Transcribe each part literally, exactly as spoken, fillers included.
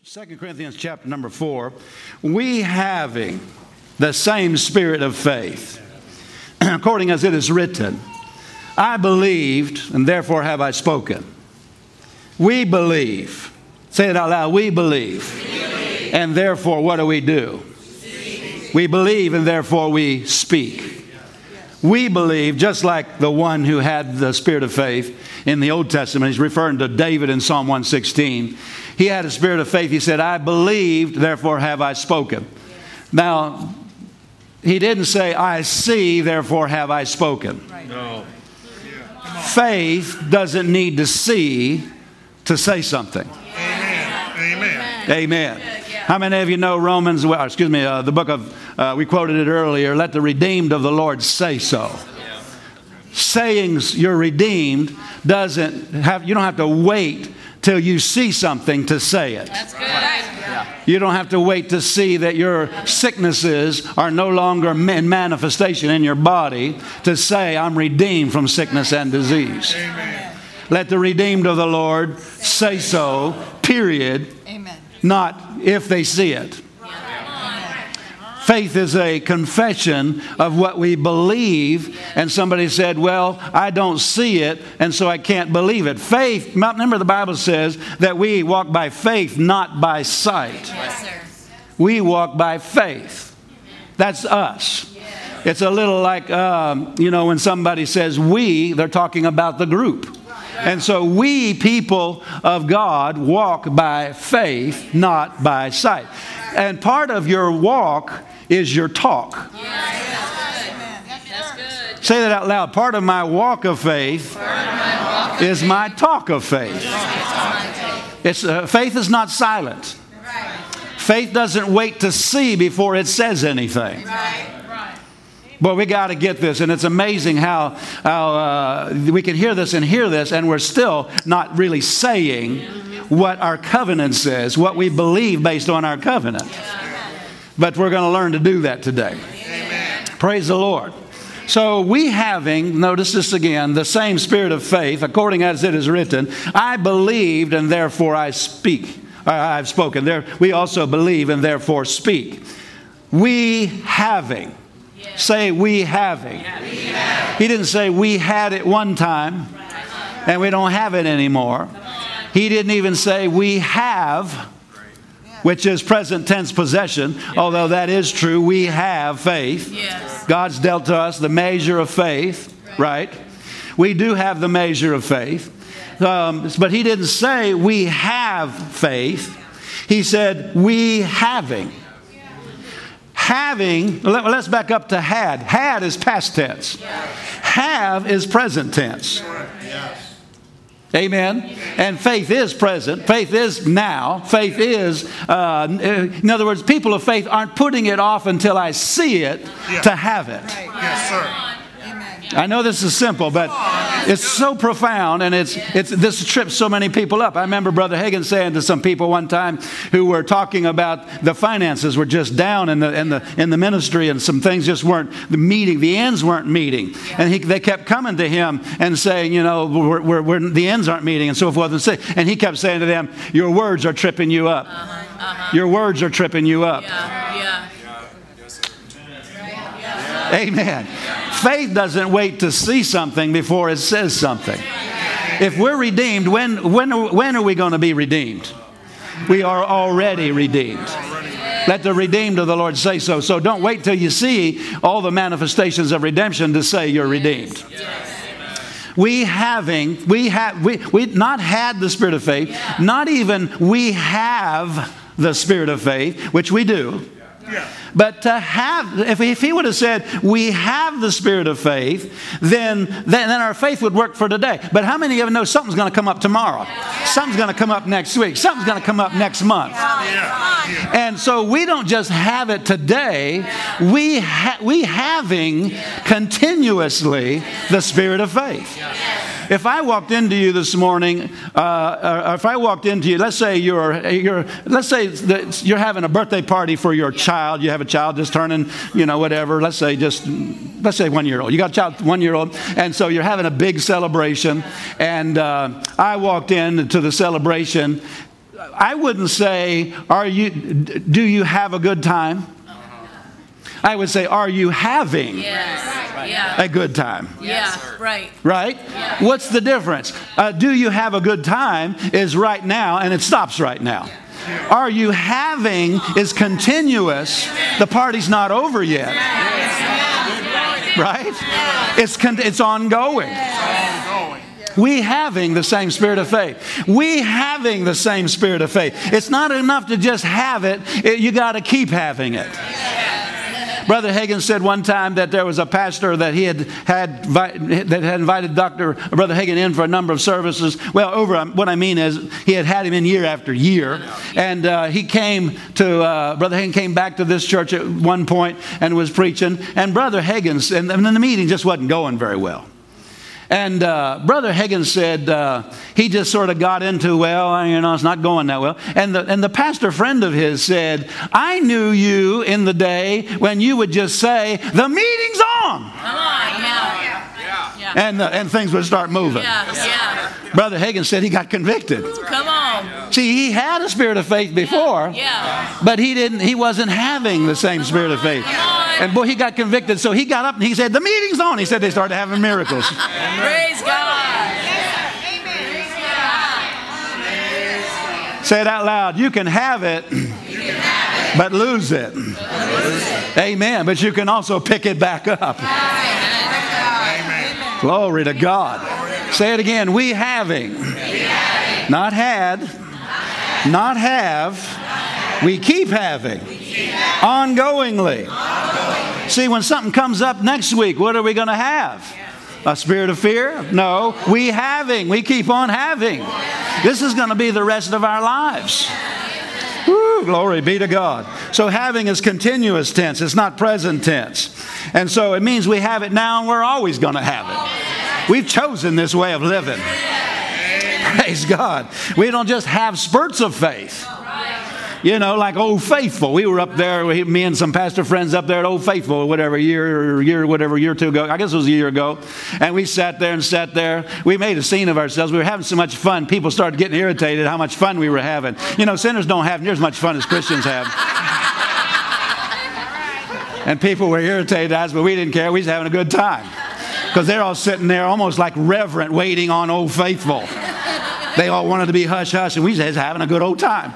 Second Corinthians chapter number four, we having the same spirit of faith, according as it is written, I believed and therefore have I spoken. We believe. Say it out loud. We believe. We believe. And therefore what do we do? Speak. We believe and therefore we speak. We believe, just like the one who had the spirit of faith in the Old Testament. He's referring to David in Psalm one sixteen. He had a spirit of faith. He said, I believed, therefore have I spoken. Now, he didn't say, I see, therefore have I spoken. No. Faith doesn't need to see to say something. Amen. Amen. Amen. How many of you know Romans, well, excuse me, uh, the book of, uh, we quoted it earlier, let the redeemed of the Lord say so. Saying you're redeemed doesn't have, you don't have to wait till you see something to say it. That's good. Yeah. You don't have to wait to see that your sicknesses are no longer in manifestation in your body to say, I'm redeemed from sickness and disease. Amen. Let the redeemed of the Lord say so, period. Amen. Not if they see it. Faith is a confession of what we believe. And somebody said, well, I don't see it, and so I can't believe it. Faith, remember the Bible says that we walk by faith, not by sight. Yes, sir. We walk by faith. That's us. It's a little like, um, you know, when somebody says we, they're talking about the group. And so we, people of God, walk by faith, not by sight. And part of your walk is your talk. That's good. Say that out loud. Part of my walk of faith is my talk of faith. It's, uh, faith is not silent. Faith doesn't wait to see before it says anything. But we got to get this, and it's amazing how, how uh, we can hear this and hear this, and we're still not really saying what our covenant says, what we believe based on our covenant. But we're going to learn to do that today. Amen. Praise the Lord. So we having, notice this again, the same spirit of faith, according as it is written, I believed and therefore I speak. I've spoken. There, we also believe and therefore speak. We having. Say we having. He didn't say we had it one time and we don't have it anymore. He didn't even say we have, which is present tense possession, although that is true. We have faith. Yes. God's dealt to us the measure of faith, right? We do have the measure of faith. Um, but he didn't say we have faith. He said we having. Having, let, let's back up to had. Had is past tense. Have is present tense. Amen. And faith is present. Faith is now. Faith is, uh, in other words, people of faith aren't putting it off until I see it Yeah. to have it. Yes, sir. I know this is simple, but it's so profound, and it's it's this trips so many people up. I remember Brother Hagin saying to some people one time who were talking about the finances were just down in the in the in the ministry, and some things just weren't the meeting. The ends weren't meeting, and he, they kept coming to him and saying, you know, we're, we're, we're, the ends aren't meeting, and so forth and so. And he kept saying to them, your words are tripping you up. Uh-huh. Uh-huh. Your words are tripping you up. Yeah. Yeah. Amen. Faith doesn't wait to see something before it says something. If we're redeemed, when, when, when are we going to be redeemed? We are already redeemed. Let the redeemed of the Lord say so. So don't wait till you see all the manifestations of redemption to say you're redeemed. We having, we have, we, we not had the spirit of faith, not even we have the spirit of faith, which we do. Yeah. But to have, if, if he would have said, we have the spirit of faith, then, then, then our faith would work for today. But how many of you know something's going to come up tomorrow? Something's going to come up next week. Something's going to come up next month. Yeah. And so we don't just have it today. We, ha- we having continuously the spirit of faith. If I walked into you this morning, uh, or if I walked into you, let's say you're, you're, let's say that you're having a birthday party for your child. You have a child just turning, you know, whatever. Let's say just, let's say one year old. You got a child one year old, and so you're having a big celebration. And uh, I walked in to the celebration I wouldn't say, "Are you? Do you have a good time?" I would say, "Are you having Yes. Yeah. a good time?" Yeah. Right. Right? Yeah. What's the difference? Uh, do you have a good time is right now, and it stops right now. Are you having is continuous. The party's not over yet. Right? It's con- it's ongoing. We having the same spirit of faith. We having the same spirit of faith. It's not enough to just have it. it you got to keep having it. Brother Hagin said one time that there was a pastor that he had had that had invited Doctor Brother Hagin in for a number of services. Well, over what I mean is he had had him in year after year, and uh, he came to uh, Brother Hagin came back to this church at one point and was preaching, and Brother Hagin and, and the meeting just wasn't going very well. And uh, Brother Hagin said uh, he just sort of got into, well, you know, it's not going that well. And the, and the pastor friend of his said, "I knew you in the day when you would just say, 'The meeting's on.'" Come on. Yeah. Yeah. And, uh, and things would start moving. Yeah. Yeah. Brother Hagin said he got convicted. Come on. See, he had a spirit of faith before, Yeah. but he didn't. He wasn't having the same spirit of faith. And boy, he got convicted. So he got up and he said, "The meeting's on." He said they started having miracles. Praise God. Say it out loud. You can have it, but lose it. Amen. But you can also pick it back up. Glory to God. Say it again. We having, not had, not have. We keep having, ongoingly. See, when something comes up next week, what are we going to have? A spirit of fear? No. We having. We keep on having. This is going to be the rest of our lives. Woo, glory be to God. So having is continuous tense. It's not present tense. And so it means we have it now and we're always going to have it. We've chosen this way of living. Praise God. We don't just have spurts of faith. You know, like Old Faithful. We were up there, we, me and some pastor friends up there at Old Faithful, or whatever, year or year, whatever, year or two ago. I guess it was a year ago. And we sat there and sat there. We made a scene of ourselves. We were having so much fun. People started getting irritated how much fun we were having. You know, sinners don't have near as much fun as Christians have. And people were irritated at us, but we didn't care. We was having a good time. Because they're all sitting there almost like reverent, waiting on Old Faithful. They all wanted to be hush-hush, and we was having a good old time.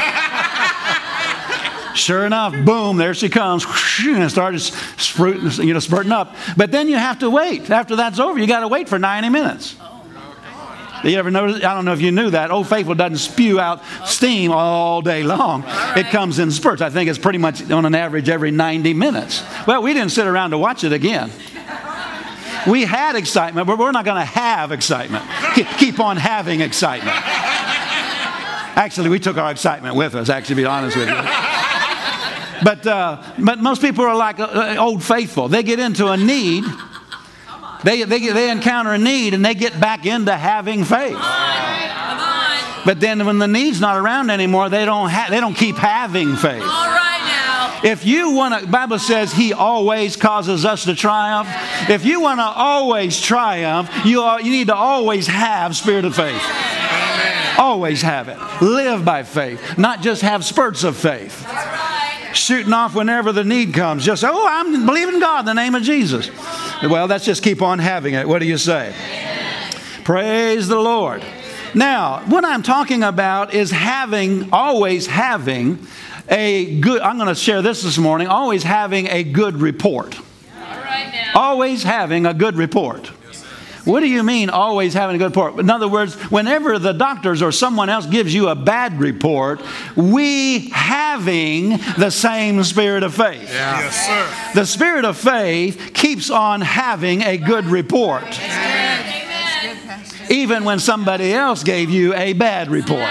Sure enough, boom, there she comes, and it started spruiting, you know, spurting up. But then you have to wait. After that's over, you got to wait for ninety minutes. You ever notice? I don't know if you knew that. Old Faithful doesn't spew out steam all day long. It comes in spurts. I think it's pretty much on an average every ninety minutes. Well, we didn't sit around to watch it again. We had excitement, but we're not going to have excitement. Keep on having excitement. Actually, we took our excitement with us, actually, to be honest with you. But uh, but most people are like uh, Old Faithful. They get into a need. They, they, they encounter a need, and they get back into having faith. But then when the need's not around anymore, they don't, ha- they don't keep having faith. All right now. If you want to, the Bible says He always causes us to triumph. If you want to always triumph, you, are, you need to always have spirit of faith. Always have it. Live by faith, not just have spurts of faith. Shooting off whenever the need comes. Just, oh, I'm believing God in the name of Jesus. Well, let's just keep on having it. What do you say? Amen. Praise the Lord. Now, what I'm talking about is having, always having a good, I'm going to share this this morning, always having a good report. All right now. Always having a good report. What do you mean always having a good report? In other words, whenever the doctors or someone else gives you a bad report, we having the same spirit of faith. Yeah. Yes, sir. The spirit of faith keeps on having a good report. Amen. Even when somebody else gave you a bad report.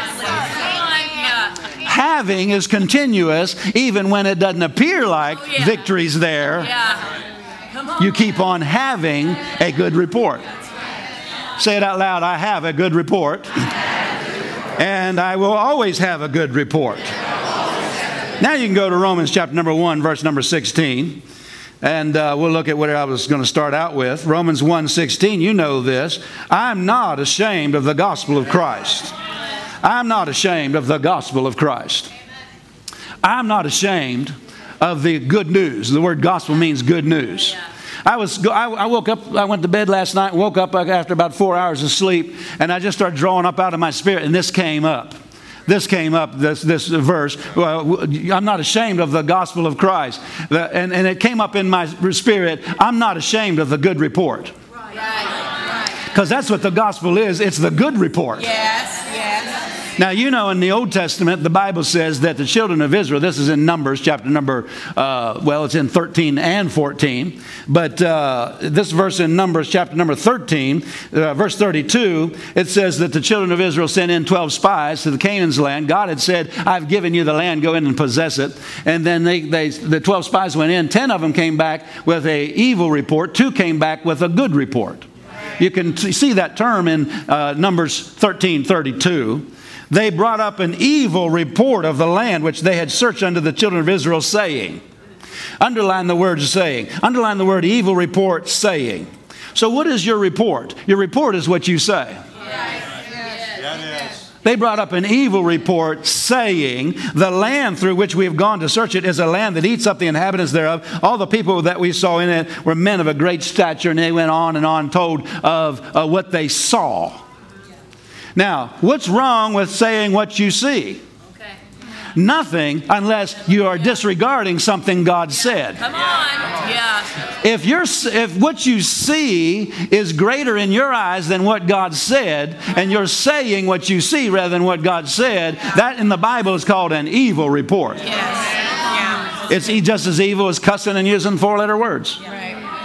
Having is continuous even when it doesn't appear like oh, yeah. victory's there. Yeah. Come on. You keep on having a good report. Say it out loud. I have a good report. And I will always have a good report. Now you can go to Romans chapter number one, verse number sixteen. And uh, we'll look at what I was going to start out with. Romans one sixteen, you know this. I'm not ashamed of the gospel of Christ. I'm not ashamed of the gospel of Christ. I'm not ashamed of the good news. The word gospel means good news. I was I, I woke up, I went to bed last night, woke up after about four hours of sleep, and I just started drawing up out of my spirit, and this came up. This came up, this this verse. Well, I'm not ashamed of the gospel of Christ. The, and, and it came up in my spirit, I'm not ashamed of the good report. Because that's what the gospel is. It's the good report. Yes, yes. Now, you know, in the Old Testament, the Bible says that the children of Israel, this is in Numbers, chapter number, uh, well, it's in thirteen and fourteen. But uh, this verse in Numbers, chapter number thirteen, uh, verse thirty-two, it says that the children of Israel sent in twelve spies to the Canaan's land. God had said, I've given you the land, go in and possess it. And then they, they, the twelve spies went in. ten of them came back with an evil report. Two came back with a good report. You can t- see that term in uh, Numbers thirteen thirty-two. They brought up an evil report of the land which they had searched unto the children of Israel, saying. Underline the word saying. Underline the word evil report, saying. So what is your report? Your report is what you say. Yes, yes, yes. They brought up an evil report, saying, the land through which we have gone to search it is a land that eats up the inhabitants thereof. All the people that we saw in it were men of a great stature, and they went on and on, told of uh, what they saw. Now, what's wrong with saying what you see? Okay. Nothing, unless you are disregarding something God said. Come on. Yeah. If you're, if what you see is greater in your eyes than what God said, and you're saying what you see rather than what God said, that in the Bible is called an evil report. Yes. Yeah. It's just as evil as cussing and using four-letter words. Right.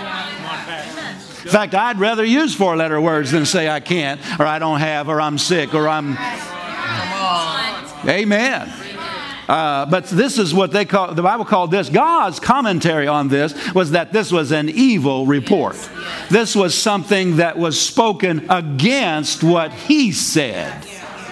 In fact, I'd rather use four-letter words than say I can't, or I don't have, or I'm sick, or I'm... Amen. Uh, but this is what they call, the Bible called this, God's commentary on this was that this was an evil report. Yes, yes. This was something that was spoken against what He said.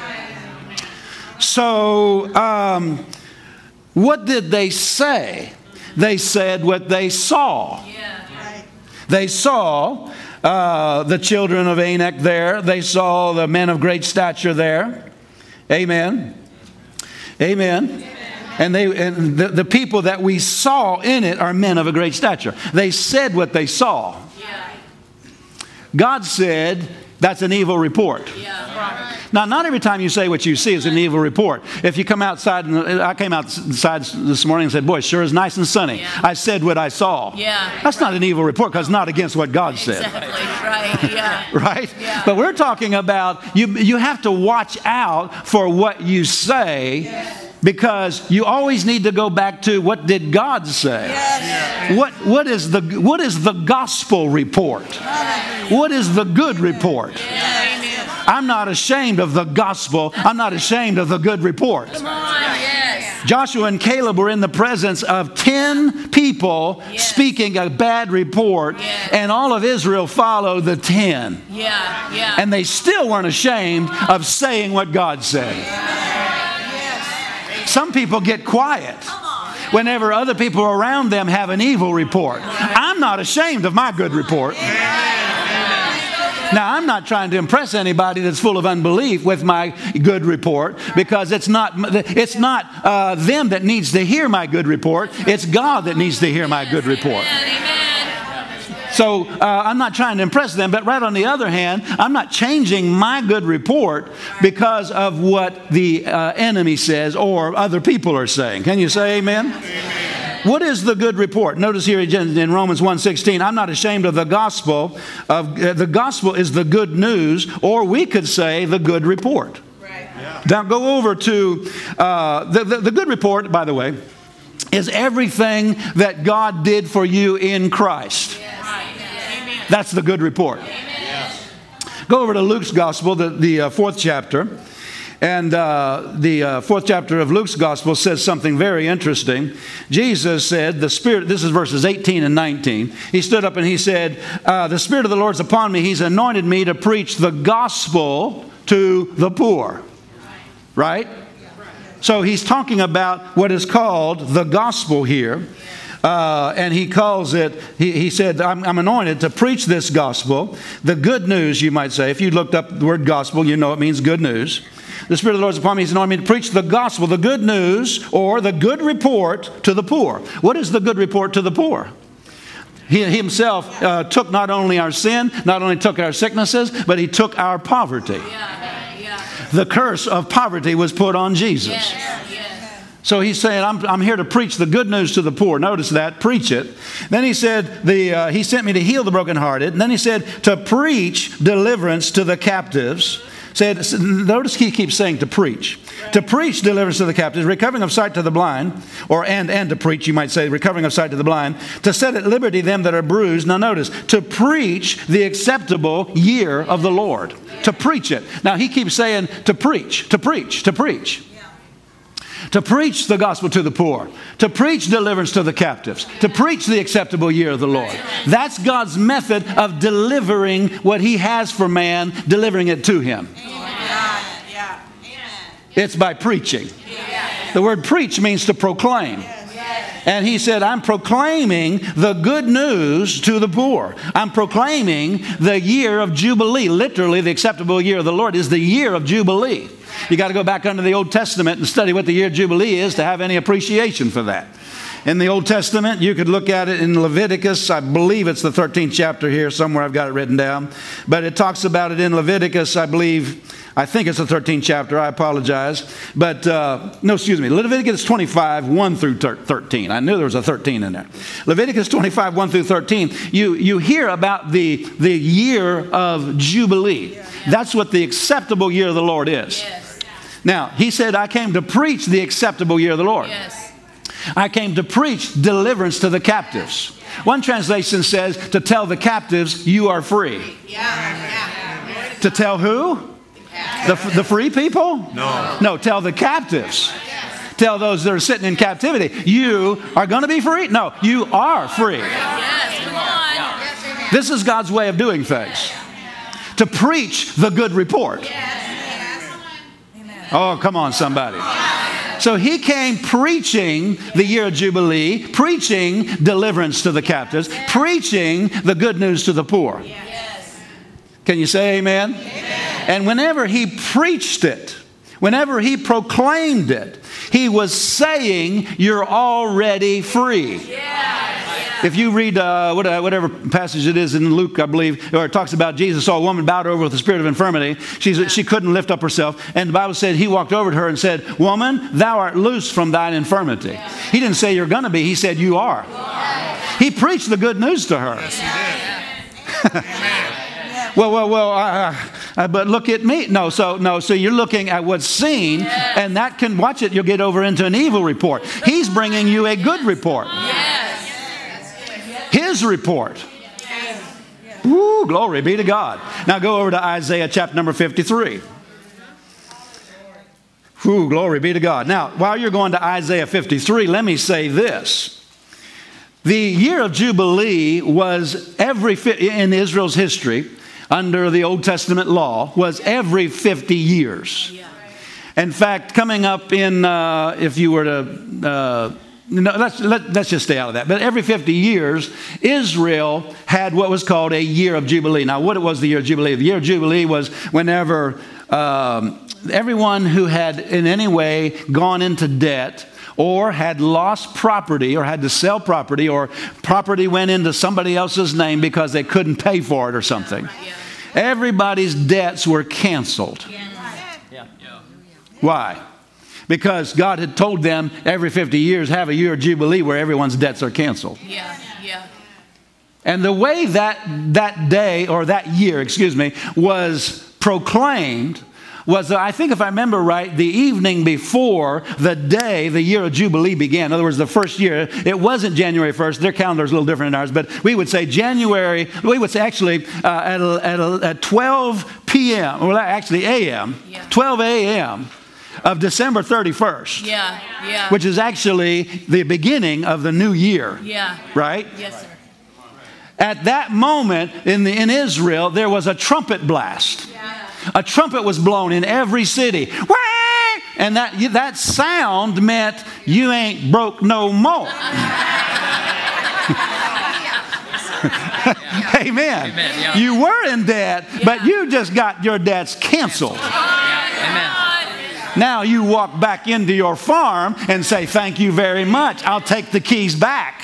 So, um, what did they say? They said what they saw. They saw uh, the children of Anak there. They saw the men of great stature there. Amen. Amen. Amen. And they and the, the people that we saw in it are men of a great stature. They said what they saw. Yeah. God said that's an evil report. Yeah. Now, not every time you say what you see is an evil report. If you come outside, and I came outside this morning and said, boy, it sure is nice and sunny. Yeah. I said what I saw. Yeah. That's not an evil report because it's not against what God said. Exactly. Right. Yeah. Right? Yeah. But we're talking about, you, you have to watch out for what you say. Yes. Because you always need to go back to what did God say? Yes. What, what, is the, what is the gospel report? What is the good report? Yes. I'm not ashamed of the gospel. I'm not ashamed of the good report. Come on. Yes. Joshua and Caleb were in the presence of ten people Yes. speaking a bad report, Yes. and all of Israel followed the ten. Yeah. Yeah. And they still weren't ashamed of saying what God said. Some people get quiet whenever other people around them have an evil report. I'm not ashamed of my good report. Now, I'm not trying to impress anybody that's full of unbelief with my good report, because it's not, it's not uh, them that needs to hear my good report. It's God that needs to hear my good report. So uh, I'm not trying to impress them, but right on the other hand, I'm not changing my good report because of what the uh, enemy says or other people are saying. Can you say amen? Amen. What is the good report? Notice here in Romans one sixteen, I'm not ashamed of the gospel. Of, uh, the gospel is the good news, or we could say the good report. Right. Yeah. Now go over to uh, the, the, the good report, by the way, is everything that God did for you in Christ. That's the good report. Yes. Go over to Luke's Gospel, the, the uh, fourth chapter. And uh, the uh, fourth chapter of Luke's Gospel says something very interesting. Jesus said, the Spirit, this is verses eighteen and nineteen. He stood up and he said, uh, the Spirit of the Lord's upon me. He's anointed me to preach the gospel to the poor. Right? So he's talking about what is called the gospel here. Uh, and he calls it, he, he said, I'm, I'm anointed to preach this gospel, the good news, you might say. If you looked up the word gospel, you know it means good news. The Spirit of the Lord is upon me. He's anointed me to preach the gospel, the good news, or the good report to the poor. What is the good report to the poor? He himself uh, took not only our sin, not only took our sicknesses, but he took our poverty. Yeah. Yeah. The curse of poverty was put on Jesus. Yes. Yes. So he's saying, I'm, I'm here to preach the good news to the poor. Notice that, preach it. Then he said, the, uh, he sent me to heal the brokenhearted. And then he said, to preach deliverance to the captives. Said, notice he keeps saying to preach. Right. To preach deliverance to the captives, recovering of sight to the blind, or and, and to preach, you might say, recovering of sight to the blind, to set at liberty them that are bruised. Now notice, to preach the acceptable year of the Lord. To preach it. Now he keeps saying to preach, to preach, to preach. To preach the gospel to the poor, to preach deliverance to the captives, to preach the acceptable year of the Lord. That's God's method of delivering what he has for man, delivering it to him. It's by preaching. The word preach means to proclaim. And he said, I'm proclaiming the good news to the poor. I'm proclaiming the year of Jubilee. Literally, the acceptable year of the Lord is the year of Jubilee. You got to go back under the Old Testament and study what the year of Jubilee is to have any appreciation for that. In the Old Testament, you could look at it in Leviticus. I believe it's the thirteenth chapter here. Somewhere I've got it written down. But it talks about it in Leviticus, I believe. I think it's the thirteenth chapter. I apologize. But, uh, no, excuse me. Leviticus twenty-five, one through thirteen. I knew there was a thirteen in there. Leviticus twenty-five, one through thirteen. You, you hear about the, the year of Jubilee. That's what the acceptable year of the Lord is. Yes. Now, he said, I came to preach the acceptable year of the Lord. Yes. I came to preach deliverance to the captives. One translation says, to tell the captives, you are free. Yeah. Yeah. To tell who? The, the free people? No. No, tell the captives. Tell those that are sitting in captivity, you are going to be free? No, you are free. Yes. Come on. This is God's way of doing things. To preach the good report. Oh, come on, somebody. So he came preaching the year of Jubilee, preaching deliverance to the captives, preaching the good news to the poor. Yes. Can you say amen? Amen? And whenever he preached it, whenever he proclaimed it, he was saying, you're already free. Yeah. If you read uh, whatever passage it is in Luke, I believe, where it talks about Jesus saw a woman bowed over with the spirit of infirmity. She's, she couldn't lift up herself. And the Bible said he walked over to her and said, woman, thou art loose from thine infirmity. He didn't say you're going to be. He said you are. He preached the good news to her. Yes, he did. Well, well, well, uh, uh, but look at me. No, so no, so you're looking at what's seen, and that can, watch it, you'll get over into an evil report. He's bringing you a good report. Yes. His report. Woo, glory be to God. Now go over to Isaiah chapter number fifty-three. Woo, glory be to God. Now, while you're going to Isaiah fifty-three, let me say this. The year of Jubilee was every, in Israel's history, under the Old Testament law, was every fifty years. In fact, coming up in, uh, if you were to... Uh, No, let's, let, let's just stay out of that. But every fifty years, Israel had what was called a year of Jubilee. Now, what was the year of Jubilee? The year of Jubilee was whenever um, everyone who had in any way gone into debt or had lost property or had to sell property or property went into somebody else's name because they couldn't pay for it or something. Everybody's debts were canceled. Why? Because God had told them every fifty years, have a year of Jubilee where everyone's debts are canceled. Yeah, yeah. And the way that that day, or that year, excuse me, was proclaimed was, I think if I remember right, the evening before the day the year of Jubilee began. In other words, the first year, it wasn't January first. Their calendar is a little different than ours, but we would say January, we would say actually uh, at, at, at twelve p.m., well, actually a m, yeah. twelve a.m., of December thirty-first. Yeah, yeah. Which is actually the beginning of the new year. Yeah. Right? Yes, sir. At that moment in, the, in Israel, there was a trumpet blast. Yeah. A trumpet was blown in every city. And that, that sound meant you ain't broke no more. Amen. Amen, yeah. You were in debt, but you just got your debts canceled. Amen. Now you walk back into your farm and say, thank you very much. I'll take the keys back.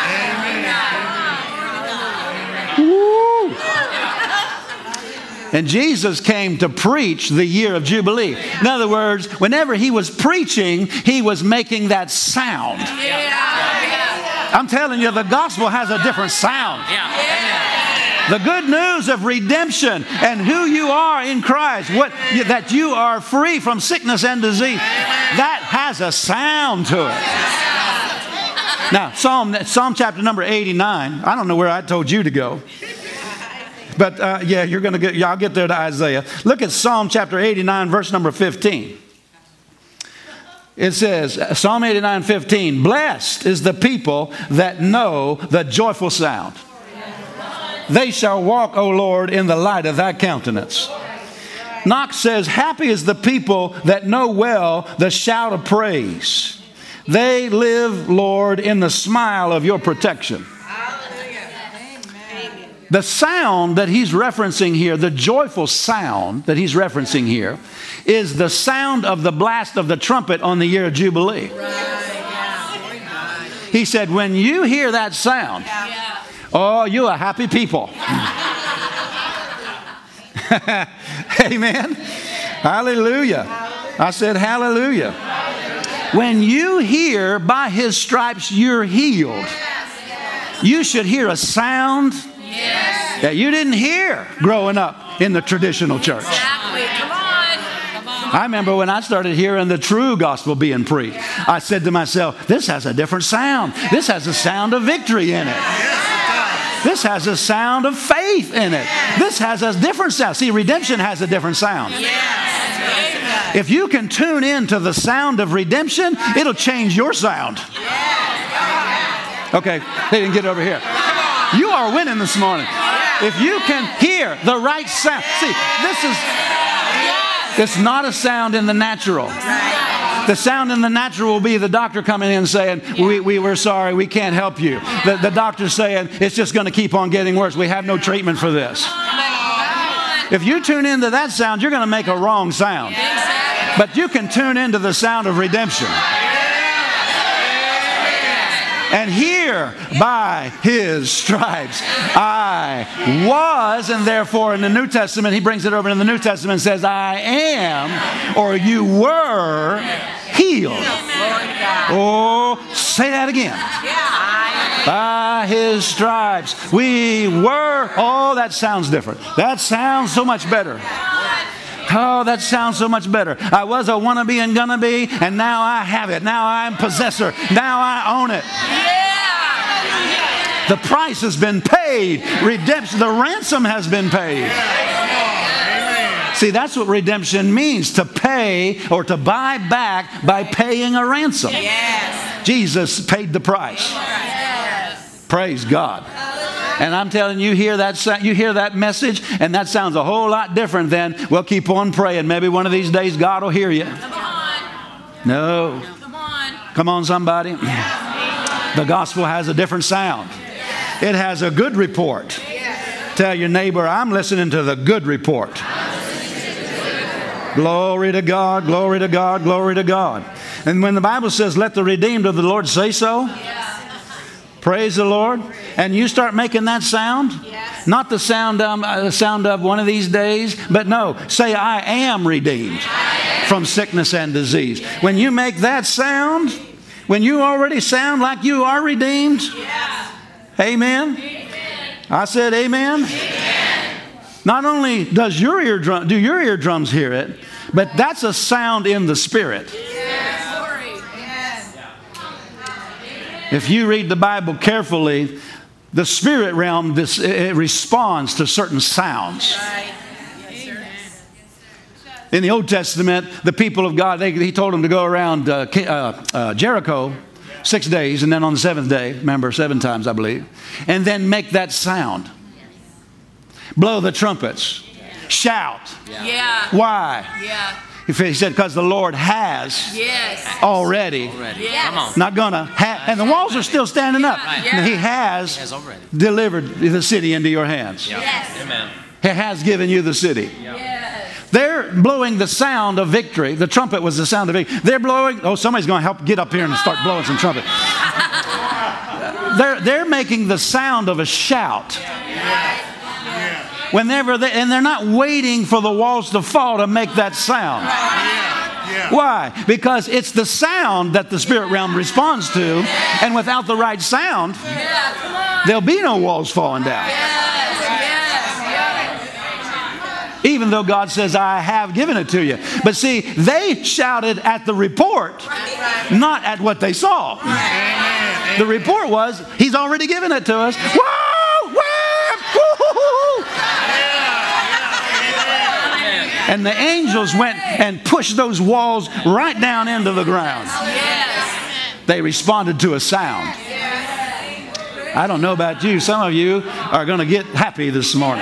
Woo. And Jesus came to preach the year of Jubilee. In other words, whenever he was preaching, he was making that sound. I'm telling you, the gospel has a different sound. The good news of redemption and who you are in Christ, what, that you are free from sickness and disease, that has a sound to it. Now, Psalm, Psalm chapter number eighty-nine, I don't know where I told you to go. But uh, yeah, you're going to get, yeah, I'll get there to Isaiah. Look at Psalm chapter eighty-nine, verse number fifteen. It says, Psalm eighty-nine, fifteen, blessed is the people that know the joyful sound. They shall walk, O Lord, in the light of thy countenance. Knox says, happy is the people that know well the shout of praise. They live, Lord, in the smile of your protection. The sound that he's referencing here, the joyful sound that he's referencing here, is the sound of the blast of the trumpet on the year of Jubilee. He said, when you hear that sound, oh, you're a happy people. Amen. Hallelujah. I said hallelujah. When you hear by his stripes you're healed, you should hear a sound that you didn't hear growing up in the traditional church. Exactly. Come on. Come on. I remember when I started hearing the true gospel being preached, I said to myself, this has a different sound. This has a sound of victory in it. This has a sound of faith in it. This has a different sound. See, redemption has a different sound. If you can tune in to the sound of redemption, it'll change your sound. Okay, they didn't get over here. You are winning this morning. If you can hear the right sound. See, this is, it's not a sound in the natural. The sound in the natural will be the doctor coming in saying, we, we were sorry, we can't help you. The, the doctor's saying, it's just going to keep on getting worse. We have no treatment for this. If you tune into that sound, you're going to make a wrong sound. But you can tune into the sound of redemption. And here, by his stripes, I was, and therefore in the New Testament, he brings it over in the New Testament and says, I am, or you were, healed. Oh, say that again. By his stripes, we were. Oh, that sounds different. That sounds so much better. Oh, that sounds so much better. I was a wannabe and gonna be, and now I have it. Now I'm possessor. Now I own it. The price has been paid. Redemption, the ransom has been paid. See, that's what redemption means, to pay or to buy back by paying a ransom. Yes. Jesus paid the price. Yes. Praise God. And I'm telling you, hear that you hear that message, and that sounds a whole lot different than, well, keep on praying. Maybe one of these days God will hear you. Come on. No. Come on. Come on, somebody. The gospel has a different sound. It has a good report. Tell your neighbor, I'm listening to the good report. Glory to God, glory to God, glory to God. And when the Bible says, let the redeemed of the Lord say so, praise the Lord, and you start making that sound, yes. Not the sound, um, uh, the sound of one of these days, but no, say, I am redeemed I am. From sickness and disease. Yes. When you make that sound, when you already sound like you are redeemed, yes. Amen. Amen. I said amen. Amen. Not only does your eardrum, do your eardrums hear it, but that's a sound in the spirit. If you read the Bible carefully, the spirit realm this, it responds to certain sounds. In the Old Testament, the people of God, they, he told them to go around uh, uh, uh, Jericho six days, and then on the seventh day, remember, seven times, I believe, and then make that sound. Blow the trumpets. Shout. Yeah. Why? Yeah. He said, because the Lord has yes. already. already. Yes. Come on. Not gonna, ha- And the walls are still standing up. Yeah. He has, He has already. delivered the city into your hands. Yes. Amen. He has given you the city. Yes. They're blowing the sound of victory. The trumpet was the sound of victory. They're blowing. Oh, somebody's going to help get up here and start blowing some trumpet. They're, they're making the sound of a shout. Whenever they, and they're not waiting for the walls to fall to make that sound. Why? Because it's the sound that the spirit realm responds to. And without the right sound, Yeah, come on. there'll be no walls falling down. Yes, yes, Even though God says, I have given it to you. But see, they shouted at the report, not at what they saw. The report was, He's already given it to us. Whoa! Whoa! Woo-hoo-hoo! And the angels went and pushed those walls right down into the ground. yes. They responded to a sound. I don't know about you. Some of you are going to get happy this morning.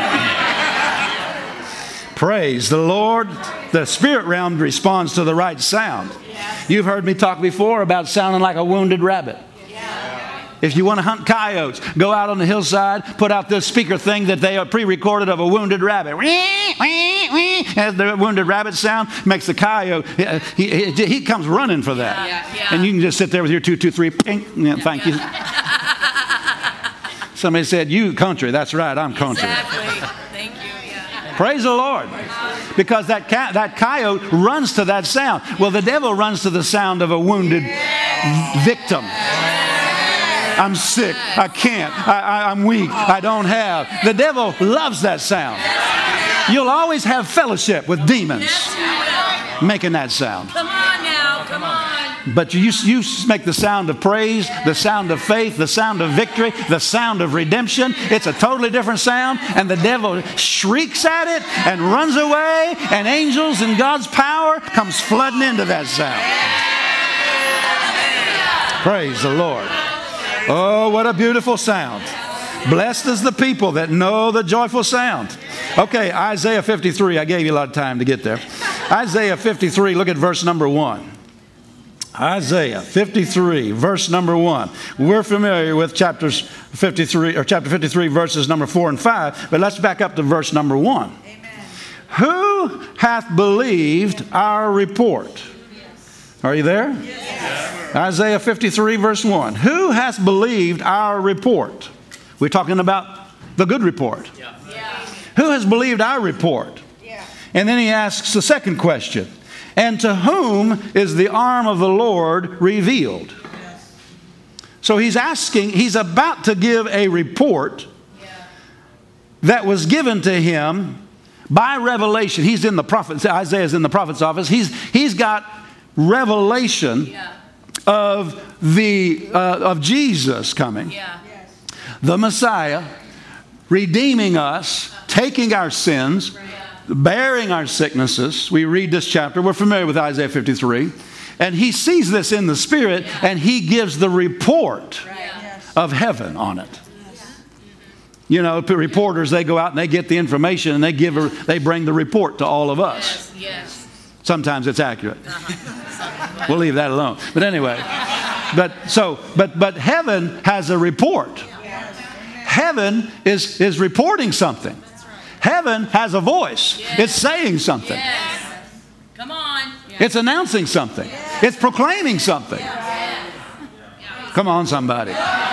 Praise the Lord. The spirit realm responds to the right sound. You've heard me talk before about sounding like a wounded rabbit. If you want to hunt coyotes, go out on the hillside, put out this speaker thing that they are pre-recorded of a wounded rabbit. As the wounded rabbit sound makes the coyote, he, he, he comes running for that. Yeah, yeah. And you can just sit there with your two, two, three, ping. Yeah, thank you. Somebody said, you country. That's right, I'm country. Exactly. Thank you. Yeah. Praise the Lord. Because that, ca- that coyote runs to that sound. Well, the devil runs to the sound of a wounded victim. I'm sick. I can't. I, I, I'm weak. I don't have. The devil loves that sound. You'll always have fellowship with demons making that sound. Come on now. Come on. But you, you make the sound of praise, the sound of faith, the sound of victory, the sound of redemption. It's a totally different sound. And the devil shrieks at it and runs away. And angels and God's power comes flooding into that sound. Praise the Lord. Oh, what a beautiful sound. Blessed is the people that know the joyful sound. Okay, Isaiah fifty-three. I gave you a lot of time to get there. Isaiah fifty-three, look at verse number one. Isaiah fifty-three, verse number one. We're familiar with chapters fifty-three, or chapter fifty-three, verses number four and five, but let's back up to verse number one. Amen. Who hath believed our report? Are you there? Yes. Isaiah fifty-three, verse one. Who has believed our report? We're talking about the good report. Yeah. Who has believed our report? Yeah. And then he asks the second question. And to whom is the arm of the Lord revealed? Yes. So he's asking, he's about to give a report yeah. that was given to him by revelation. He's in the prophet, Isaiah's in the prophet's office. He's, he's got revelation yeah. of the uh, of Jesus coming, yeah. the Messiah, redeeming us, taking our sins, yeah. bearing our sicknesses. We read this chapter. We're familiar with Isaiah fifty-three. And he sees this in the Spirit, yeah. and he gives the report right. of heaven on it. Yes. You know, reporters, they go out and they get the information and they give a, they bring the report to all of us. Yes. Yes. Sometimes it's accurate. We'll leave that alone. But anyway, but so but but heaven has a report. Heaven is is reporting something. Heaven has a voice. Yes. It's saying something. Yes. Come on. It's announcing something. It's proclaiming something. Come on, somebody.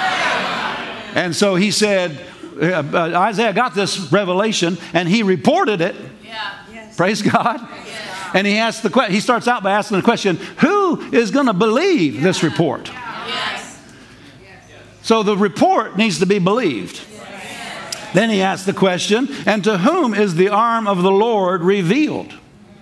And so he said, uh, uh, Isaiah got this revelation and he reported it. Yeah. Praise God. And he asked the que- he starts out by asking the question, who is going to believe this report? Yes. So the report needs to be believed. Then he asked the question, and to whom is the arm of the Lord revealed?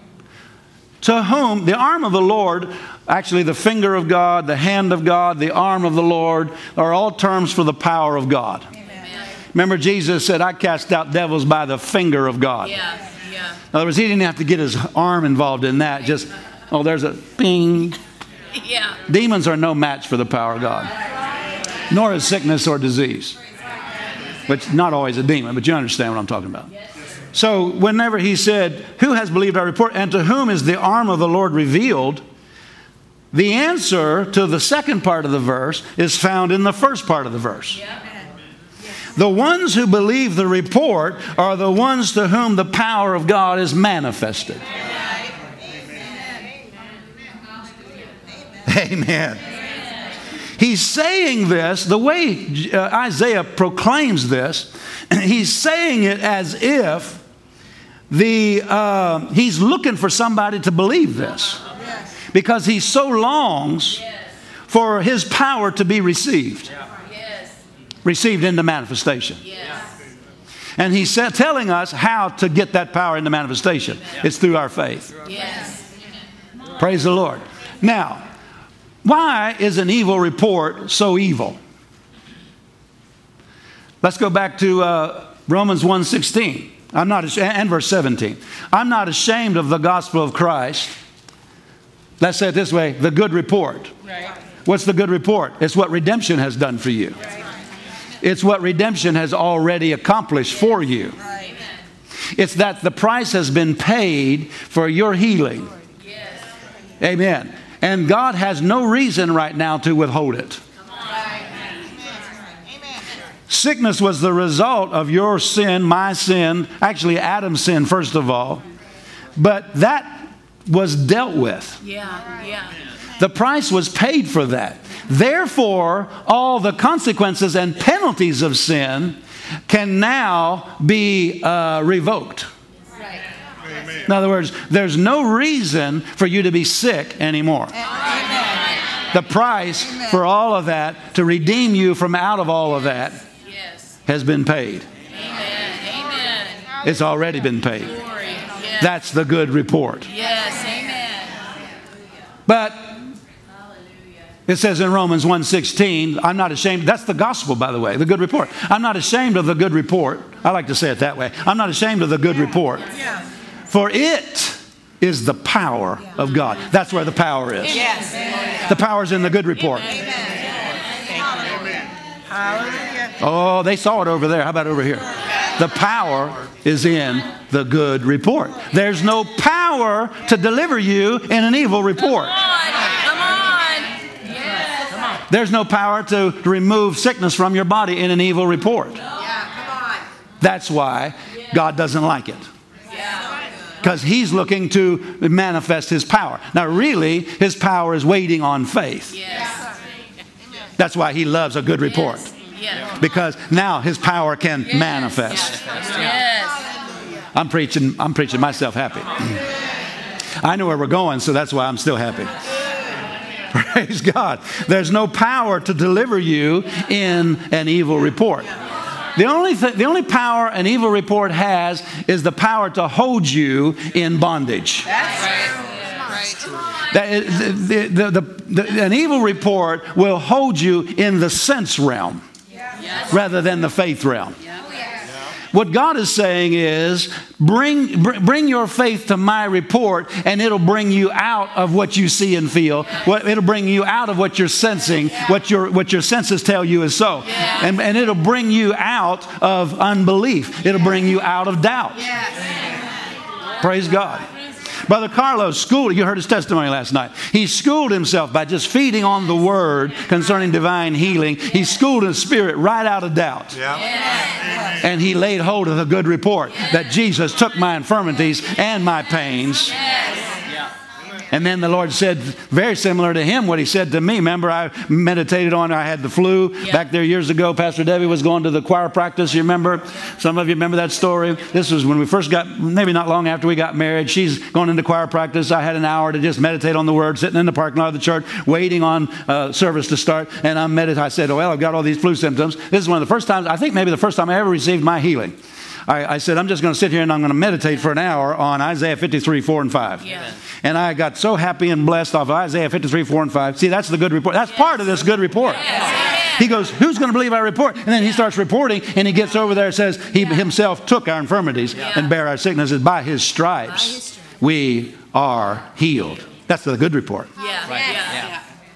To whom? The arm of the Lord, actually the finger of God, the hand of God, the arm of the Lord, are all terms for the power of God. Amen. Remember, Jesus said, I cast out devils by the finger of God. Yeah. Yeah. In other words, he didn't have to get his arm involved in that. Just, oh, there's a bing. Yeah. Demons are no match for the power of God. Nor is sickness or disease. Which not always a demon, but you understand what I'm talking about. So whenever he said, who has believed our report and to whom is the arm of the Lord revealed? The answer to the second part of the verse is found in the first part of the verse. The ones who believe the report are the ones to whom the power of God is manifested. Amen. He's saying this, the way uh, Isaiah proclaims this, he's saying it as if the uh, he's looking for somebody to believe this. Because he so longs for his power to be received. Received into manifestation. And he's telling us how to get that power into manifestation. It's through our faith. Praise the Lord. Now, why is an evil report so evil? Let's go back to uh, Romans one sixteen. I'm not ash- and verse seventeen. I'm not ashamed of the gospel of Christ. Let's say it this way, the good report. Right. What's the good report? It's what redemption has done for you. Right. It's what redemption has already accomplished for you. Right. It's that the price has been paid for your healing. Yes. Amen. And God has no reason right now to withhold it. Right. Sickness was the result of your sin, my sin, actually Adam's sin first of all. But that was dealt with. Yeah, yeah. The price was paid for that. Therefore, all the consequences and penalties of sin can now be uh, revoked. Right. In other words, there's no reason for you to be sick anymore. Amen. The price Amen. For all of that, to redeem you from out of all of that, yes. has been paid. Amen. Amen. It's already been paid. That's the good report. Yes, amen. But it says in Romans one sixteen, I'm not ashamed. That's the gospel, by the way, the good report. I'm not ashamed of the good report. I like to say it that way. I'm not ashamed of the good report. For it is the power of God. That's where the power is. Yes. The power is in the good report. Oh, they saw it over there. How about over here? The power is in the good report. There's no power to deliver you in an evil report. Come on. Come on. Yes. Come on. There's no power to remove sickness from your body in an evil report. Yeah, come on. That's why God doesn't like it. Because he's looking to manifest his power. Now, really, his power is waiting on faith. Yes. That's why he loves a good report. Yes. Because now his power can yes. manifest. Yes. I'm preaching, I'm preaching myself happy. I know where we're going, so that's why I'm still happy. Praise God. There's no power to deliver you in an evil report. The only th- the only power an evil report has is the power to hold you in bondage. That's right. That, the, the, the, the, an evil report will hold you in the sense realm yes. rather than the faith realm. Yes. What God is saying is, bring, br- bring your faith to my report, and it'll bring you out of what you see and feel. What, it'll bring you out of what you're sensing, what your, what your senses tell you is so. And, and it'll bring you out of unbelief. It'll bring you out of doubt. Praise God. Brother Carlos schooled, you heard his testimony last night. He schooled himself by just feeding on the word concerning divine healing. He schooled his spirit right out of doubt. Yeah. Yes. And he laid hold of the good report that Jesus took my infirmities and my pains. Yes. And then the Lord said, very similar to him, what he said to me. Remember, I meditated on, I had the flu yeah. back there years ago. Pastor Debbie was going to the choir practice, you remember? Some of you remember that story. This was when we first got, maybe not long after we got married. She's going into choir practice. I had an hour to just meditate on the word, sitting in the parking lot of the church, waiting on uh, service to start. And I'm meditating. I said, oh, well, I've got all these flu symptoms. This is one of the first times, I think maybe the first time I ever received my healing. I, I said, I'm just going to sit here and I'm going to meditate for an hour on Isaiah fifty-three, four and five. Yeah. And I got so happy and blessed off of Isaiah fifty-three, four and five. See, that's the good report. That's yes. part of this good report. Yes. He goes, who's going to believe our report? And then he starts reporting, and he gets over there and says, he yeah. himself took our infirmities yeah. and bare our sicknesses. By his stripes, By his stripes. we are healed. That's the good report. Yeah. Right. Yeah.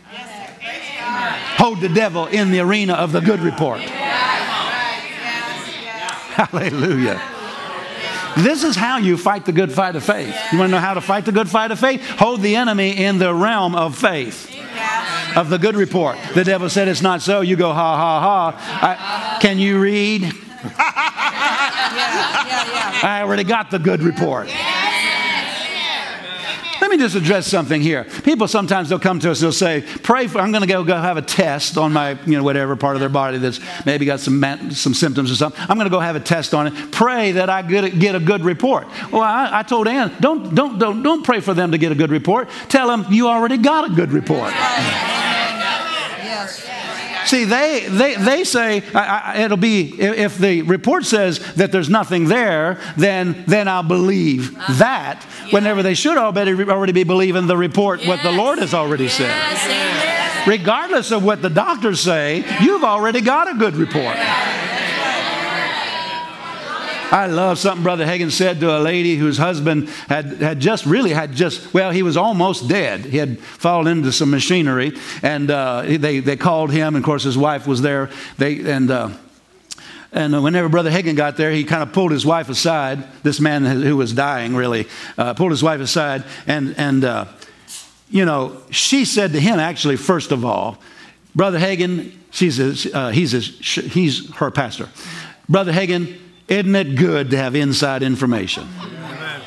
Yeah. Hold the devil in the arena of the good report. Hallelujah. This is how you fight the good fight of faith. You want to know how to fight the good fight of faith? Hold the enemy in the realm of faith, of the good report. The devil said it's not so. You go, ha, ha, ha. I, can you read? Yeah, yeah, yeah. I already got the good report. Let me just address something here. People sometimes they'll come to us, they'll say, pray for, I'm going to go, go have a test on my, you know, whatever part of their body that's maybe got some some symptoms or something. I'm going to go have a test on it. Pray that I get a, get a good report. Well, I, I told Ann, don't, don't, don't, don't pray for them to get a good report. Tell them you already got a good report. Yes. See, they they they say I, I, it'll be, if the report says that there's nothing there, then then I'll believe that. Whenever they should already already be believing the report, what the Lord has already said. Regardless of what the doctors say, you've already got a good report. I love something Brother Hagin said to a lady whose husband had, had just really had just, well, he was almost dead. He had fallen into some machinery, and uh, they, they called him, and of course his wife was there. They and uh, and whenever Brother Hagin got there, he kind of pulled his wife aside, this man who was dying really, uh, pulled his wife aside, and, and uh, you know, she said to him, actually, first of all, Brother Hagin, she's a, uh, he's, a, he's her pastor. Brother Hagin, isn't it good to have inside information? Amen.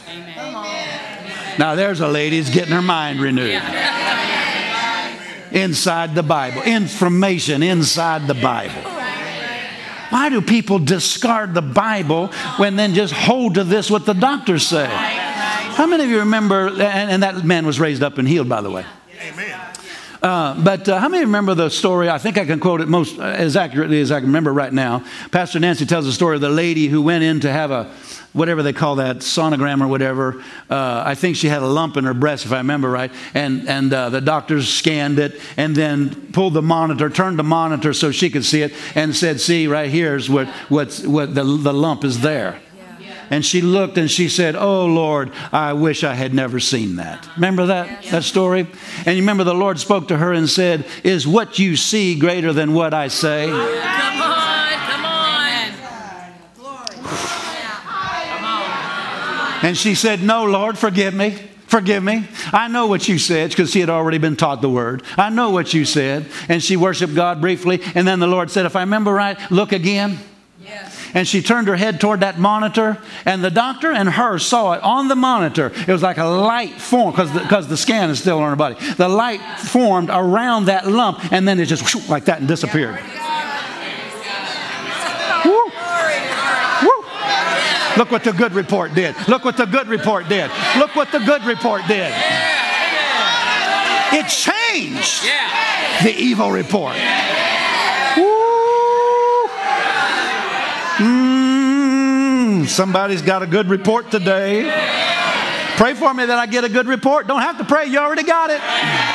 Now there's a lady who's getting her mind renewed. Inside the Bible. Information inside the Bible. Why do people discard the Bible when then just hold to this what the doctors say? How many of you remember, and, and that man was raised up and healed, by the way. Amen. Uh, but uh, how many remember the story? I think I can quote it most uh, as accurately as I can remember right now. Pastor Nancy tells the story of the lady who went in to have a, whatever they call that, sonogram or whatever. Uh, I think she had a lump in her breast, if I remember right. And, and uh, the doctors scanned it and then pulled the monitor, turned the monitor so she could see it, and said, see, right here's what, what's, what the, the lump is there. And she looked and she said, oh, Lord, I wish I had never seen that. Remember that, that story? And you remember the Lord spoke to her and said, is what you see greater than what I say? Come on, come on. And she said, no, Lord, forgive me. Forgive me. I know what you said, because she had already been taught the word. I know what you said. And she worshiped God briefly. And then the Lord said, if I remember right, look again. And she turned her head toward that monitor, and the doctor and her saw it on the monitor. It was like a light formed, because the, because the scan is still on her body. The light formed around that lump, and then it just whoosh, like that and disappeared. Woo. Woo. Look what the good report did. Look what the good report did. Look what the good report did. It changed the evil report. Mm, somebody's got a good report today. Pray for me that I get a good report. Don't have to pray. You already got it.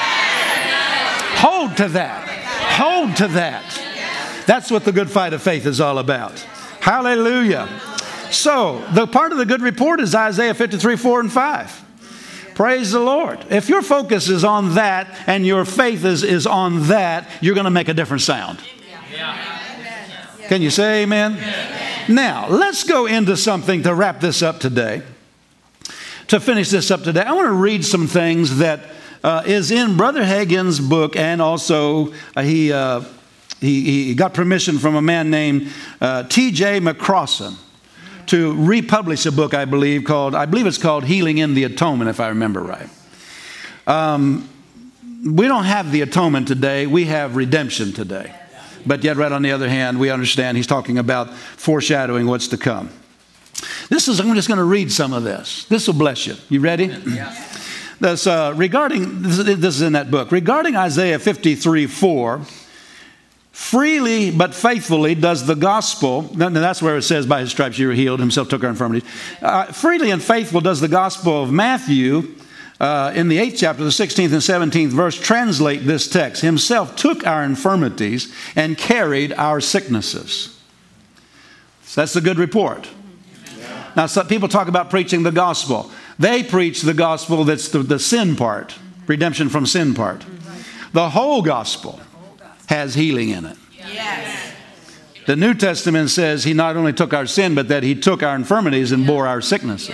Hold to that. Hold to that. That's what the good fight of faith is all about. Hallelujah. So, the part of the good report is Isaiah fifty-three, four and five. Praise the Lord. If your focus is on that and your faith is, is on that, you're going to make a different sound. Can you say amen? Amen? Now, let's go into something to wrap this up today. To finish this up today, I want to read some things that uh, is in Brother Hagin's book, and also uh, he, uh, he he got permission from a man named uh, T J McCrossan to republish a book, I believe, called, I believe it's called Healing in the Atonement, if I remember right. Um, we don't have the atonement today. We have redemption today. But yet, right on the other hand, we understand he's talking about foreshadowing what's to come. This is, I'm just going to read some of this. This will bless you. You ready? Yeah. This, uh, regarding, this, this is in that book. Regarding Isaiah fifty-three, four, freely but faithfully does the gospel, and that's where it says, by his stripes you were healed, himself took our infirmities. Uh, freely and faithful does the gospel of Matthew, Uh, in the eighth chapter, the sixteenth and seventeenth verse, translate this text. Himself took our infirmities and carried our sicknesses. So that's the good report. Yeah. Now, some people talk about preaching the gospel. They preach the gospel that's the, the sin part, redemption from sin part. The whole gospel has healing in it. Yes. The New Testament says he not only took our sin, but that he took our infirmities and bore our sicknesses.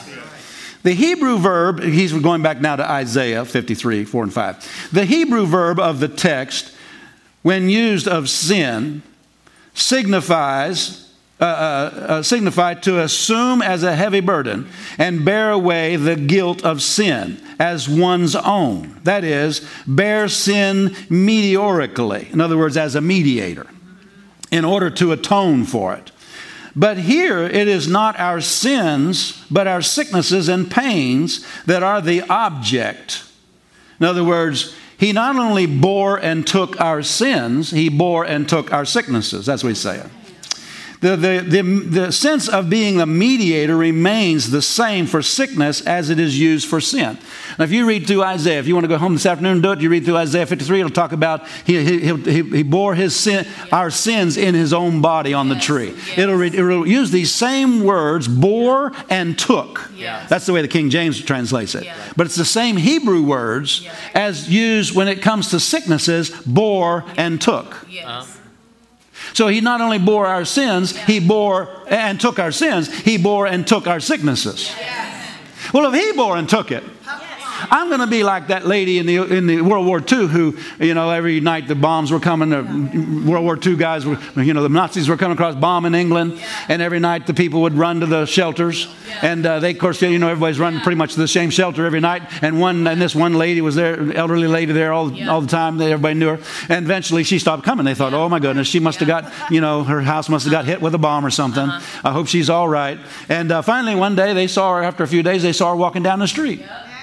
The Hebrew verb, he's going back now to Isaiah fifty-three, four and five. The Hebrew verb of the text, when used of sin, signifies, uh, uh, uh, signify to assume as a heavy burden and bear away the guilt of sin as one's own. That is, bear sin mediorically. In other words, as a mediator, in order to atone for it. But here it is not our sins, but our sicknesses and pains that are the object. In other words, he not only bore and took our sins, he bore and took our sicknesses. That's what he's saying. The, the, the, the sense of being a mediator remains the same for sickness as it is used for sin. Now, if you read through Isaiah, if you want to go home this afternoon and do it, you read through Isaiah fifty-three, it'll talk about he, he, he, he bore his sin, our sins in his own body on the tree. Yes. It'll, re, it'll use these same words, bore and took. Yes. That's the way the King James translates it. Yes. But it's the same Hebrew words yes. as used when it comes to sicknesses, bore and took. Yes. Uh-huh. So he not only bore our sins, he bore and took our sins, he bore and took our sicknesses. Yes. Well, if he bore and took it, I'm going to be like that lady in the in the World War Two who, you know, every night the bombs were coming, the World War Two guys were, you know, the Nazis were coming across bombing England, and every night the people would run to the shelters, and uh, they, of course, you know, everybody's running pretty much to the same shelter every night, and one, and this one lady was there, elderly lady there all, all the time, everybody knew her, and eventually she stopped coming. They thought, oh my goodness, she must have got, you know, her house must have got hit with a bomb or something. I hope she's all right. And uh, finally one day they saw her, after a few days, they saw her walking down the street.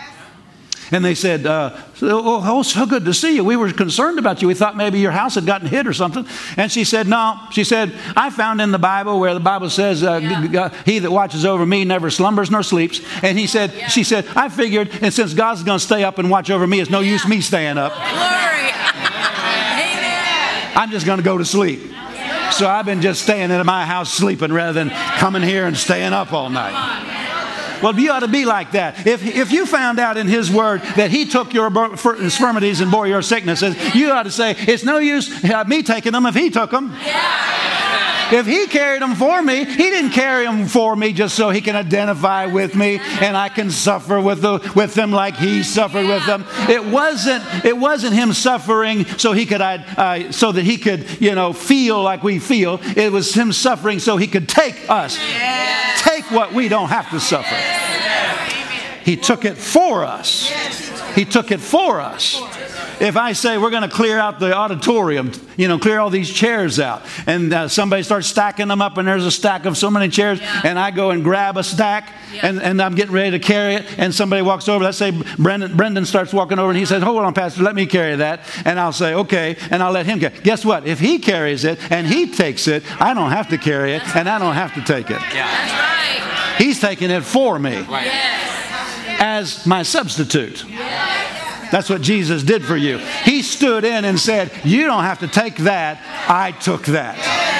And they said, uh, oh, oh, so good to see you. We were concerned about you. We thought maybe your house had gotten hit or something. And she said, no. She said, I found in the Bible where the Bible says, uh, yeah. he that watches over me never slumbers nor sleeps. And he said, yeah. she said, I figured, and since God's going to stay up and watch over me, it's no yeah. use me staying up. Glory. Amen. I'm just going to go to sleep. Yeah. So I've been just staying in my house sleeping rather than coming here and staying up all night. Well, you ought to be like that. If, if you found out in his word that he took your infirmities and bore your sicknesses, you ought to say, it's no use me taking them if he took them. Yeah. If he carried them for me, he didn't carry them for me just so he can identify with me and I can suffer with, the, with them like he suffered with them. It wasn't, it wasn't him suffering so he could, uh, so that he could, you know, feel like we feel. It was him suffering so he could take us. Yeah. Take what we don't have to suffer. He took it for us. He took it for us. If I say we're going to clear out the auditorium, you know, clear all these chairs out, and uh, somebody starts stacking them up, and there's a stack of so many chairs, and I go and grab a stack, and, and I'm getting ready to carry it, and somebody walks over. Let's say Brendan, Brendan starts walking over, and he says, hold on, Pastor, let me carry that. And I'll say, okay, and I'll let him carry it. Guess what? If he carries it and he takes it, I don't have to carry it, and I don't have to take it. Yeah. That's right. He's taking it for me right. as my substitute. That's what Jesus did for you. He stood in and said, you don't have to take that. I took that.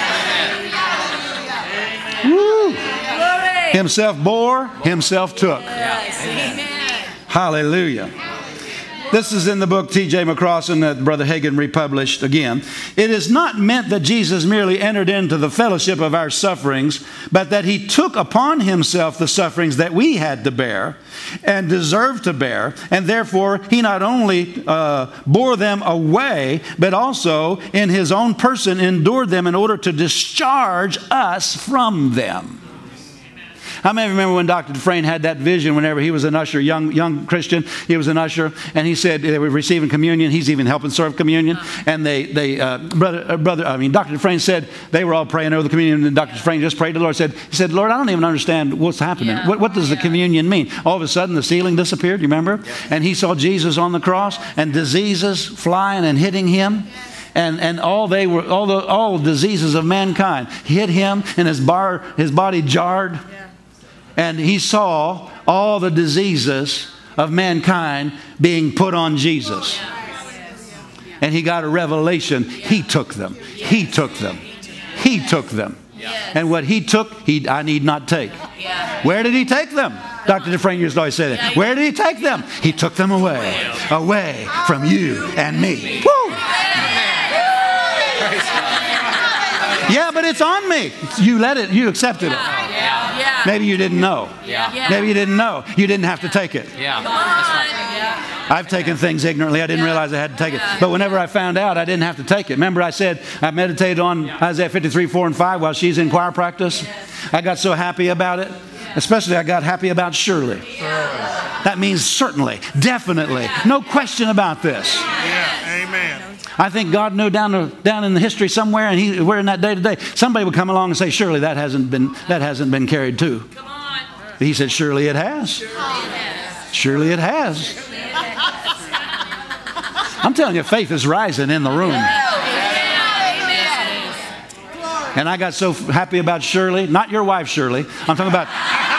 Woo. Himself bore, himself took. Hallelujah. This is in the book T J McCrossan that Brother Hagin republished again. It is not meant that Jesus merely entered into the fellowship of our sufferings, but that he took upon himself the sufferings that we had to bear and deserved to bear. And therefore, he not only uh, bore them away, but also in his own person endured them in order to discharge us from them. How many remember when Doctor Dufresne had that vision whenever he was an usher, young young Christian, he was an usher, and he said they were receiving communion. He's even helping serve communion. And they, they uh, brother, uh, brother, I mean, Doctor Dufresne said they were all praying over the communion, and Doctor Dufresne just prayed to the Lord. Said, he said, Lord, I don't even understand what's happening. Yeah. What, what does the communion mean? All of a sudden, the ceiling disappeared, you remember? Yeah. And he saw Jesus on the cross, and diseases flying and hitting him. And and all they were all the all diseases of mankind hit him, and his bar his body jarred. Yeah. And he saw all the diseases of mankind being put on Jesus. And he got a revelation. He took them. He took them. He took them. And what he took, he I need not take. Where did he take them? Doctor Dufresne used to always say that. Where did he take them? He took them away. Away from you and me. Woo! Yeah, but but it's on me. You let it, you accepted it. Yeah. Yeah. Maybe you didn't know. Yeah. Maybe you didn't know. You didn't have to take it. Yeah. That's right. Yeah. I've taken things ignorantly. I didn't realize I had to take it. But whenever I found out, I didn't have to take it. Remember I said I meditated on Isaiah fifty-three, four and five while she's in choir practice? I got so happy about it. Especially I got happy about surely. That means certainly, definitely, no question about this. Yeah. Amen. I think God knew down, the, down in the history somewhere, and he, we're in that day to day. Somebody would come along and say, surely that hasn't been, that hasn't been carried too. Come on. He said, surely it has. Surely it has. I'm telling you, faith is rising in the room. And I got so happy about Shirley, not your wife Shirley, I'm talking about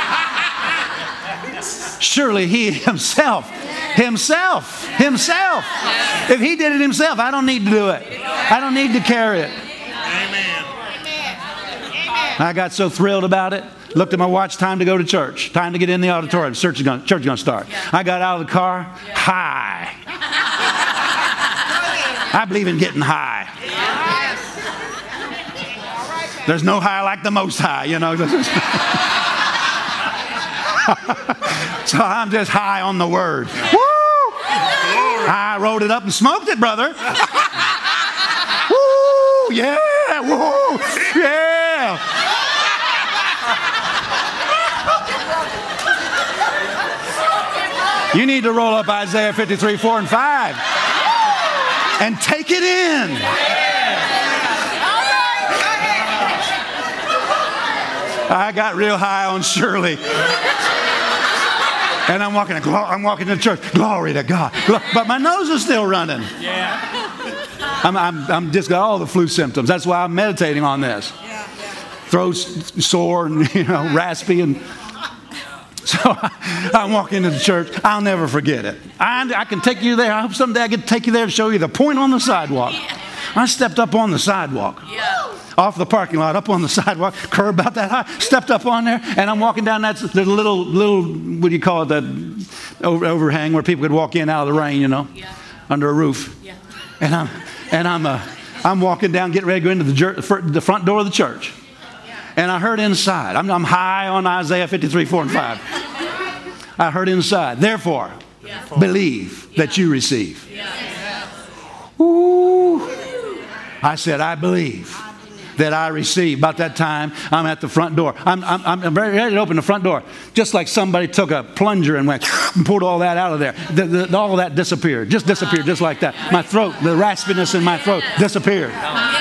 surely he himself, himself, himself. If he did it himself, I don't need to do it. I don't need to carry it. Amen. I got so thrilled about it. Looked at my watch, time to go to church. Time to get in the auditorium. Church is going, church is going to start. I got out of the car, high. I believe in getting high. There's no high like the Most High, you know. So I'm just high on the Word. Woo! I rolled it up and smoked it, brother. Woo! Yeah! Woo! Yeah! You need to roll up Isaiah fifty-three, four and five and take it in. I got real high on Shirley. And I'm walking, I'm walking to church. Glory to God. But my nose is still running. Yeah. I'm, I'm, I'm just got all the flu symptoms. That's why I'm meditating on this. Throat sore and, you know, raspy. And so I'm walking into the church. I'll never forget it. I, I can take you there. I hope someday I get to take you there to show you the point on the sidewalk. I stepped up on the sidewalk. Yeah. Off the parking lot, up on the sidewalk, curb about that high, stepped up on there, and I'm walking down that the little, little, what do you call it, that over, overhang where people could walk in out of the rain, you know, yeah. under a roof. Yeah. And I'm, and I'm, uh, I'm walking down, getting ready to go into the, jer- the front door of the church. And I heard inside, I'm, I'm high on Isaiah fifty-three, four and five. I heard inside, therefore, yeah. believe yeah. that you receive. Yeah. Ooh. I said, I believe that I receive. About that time, I'm at the front door. I'm, I'm, I'm ready to open the front door. Just like somebody took a plunger and went and pulled all that out of there. The, the, all of that disappeared. Just disappeared, just like that. My throat, the raspiness in my throat disappeared.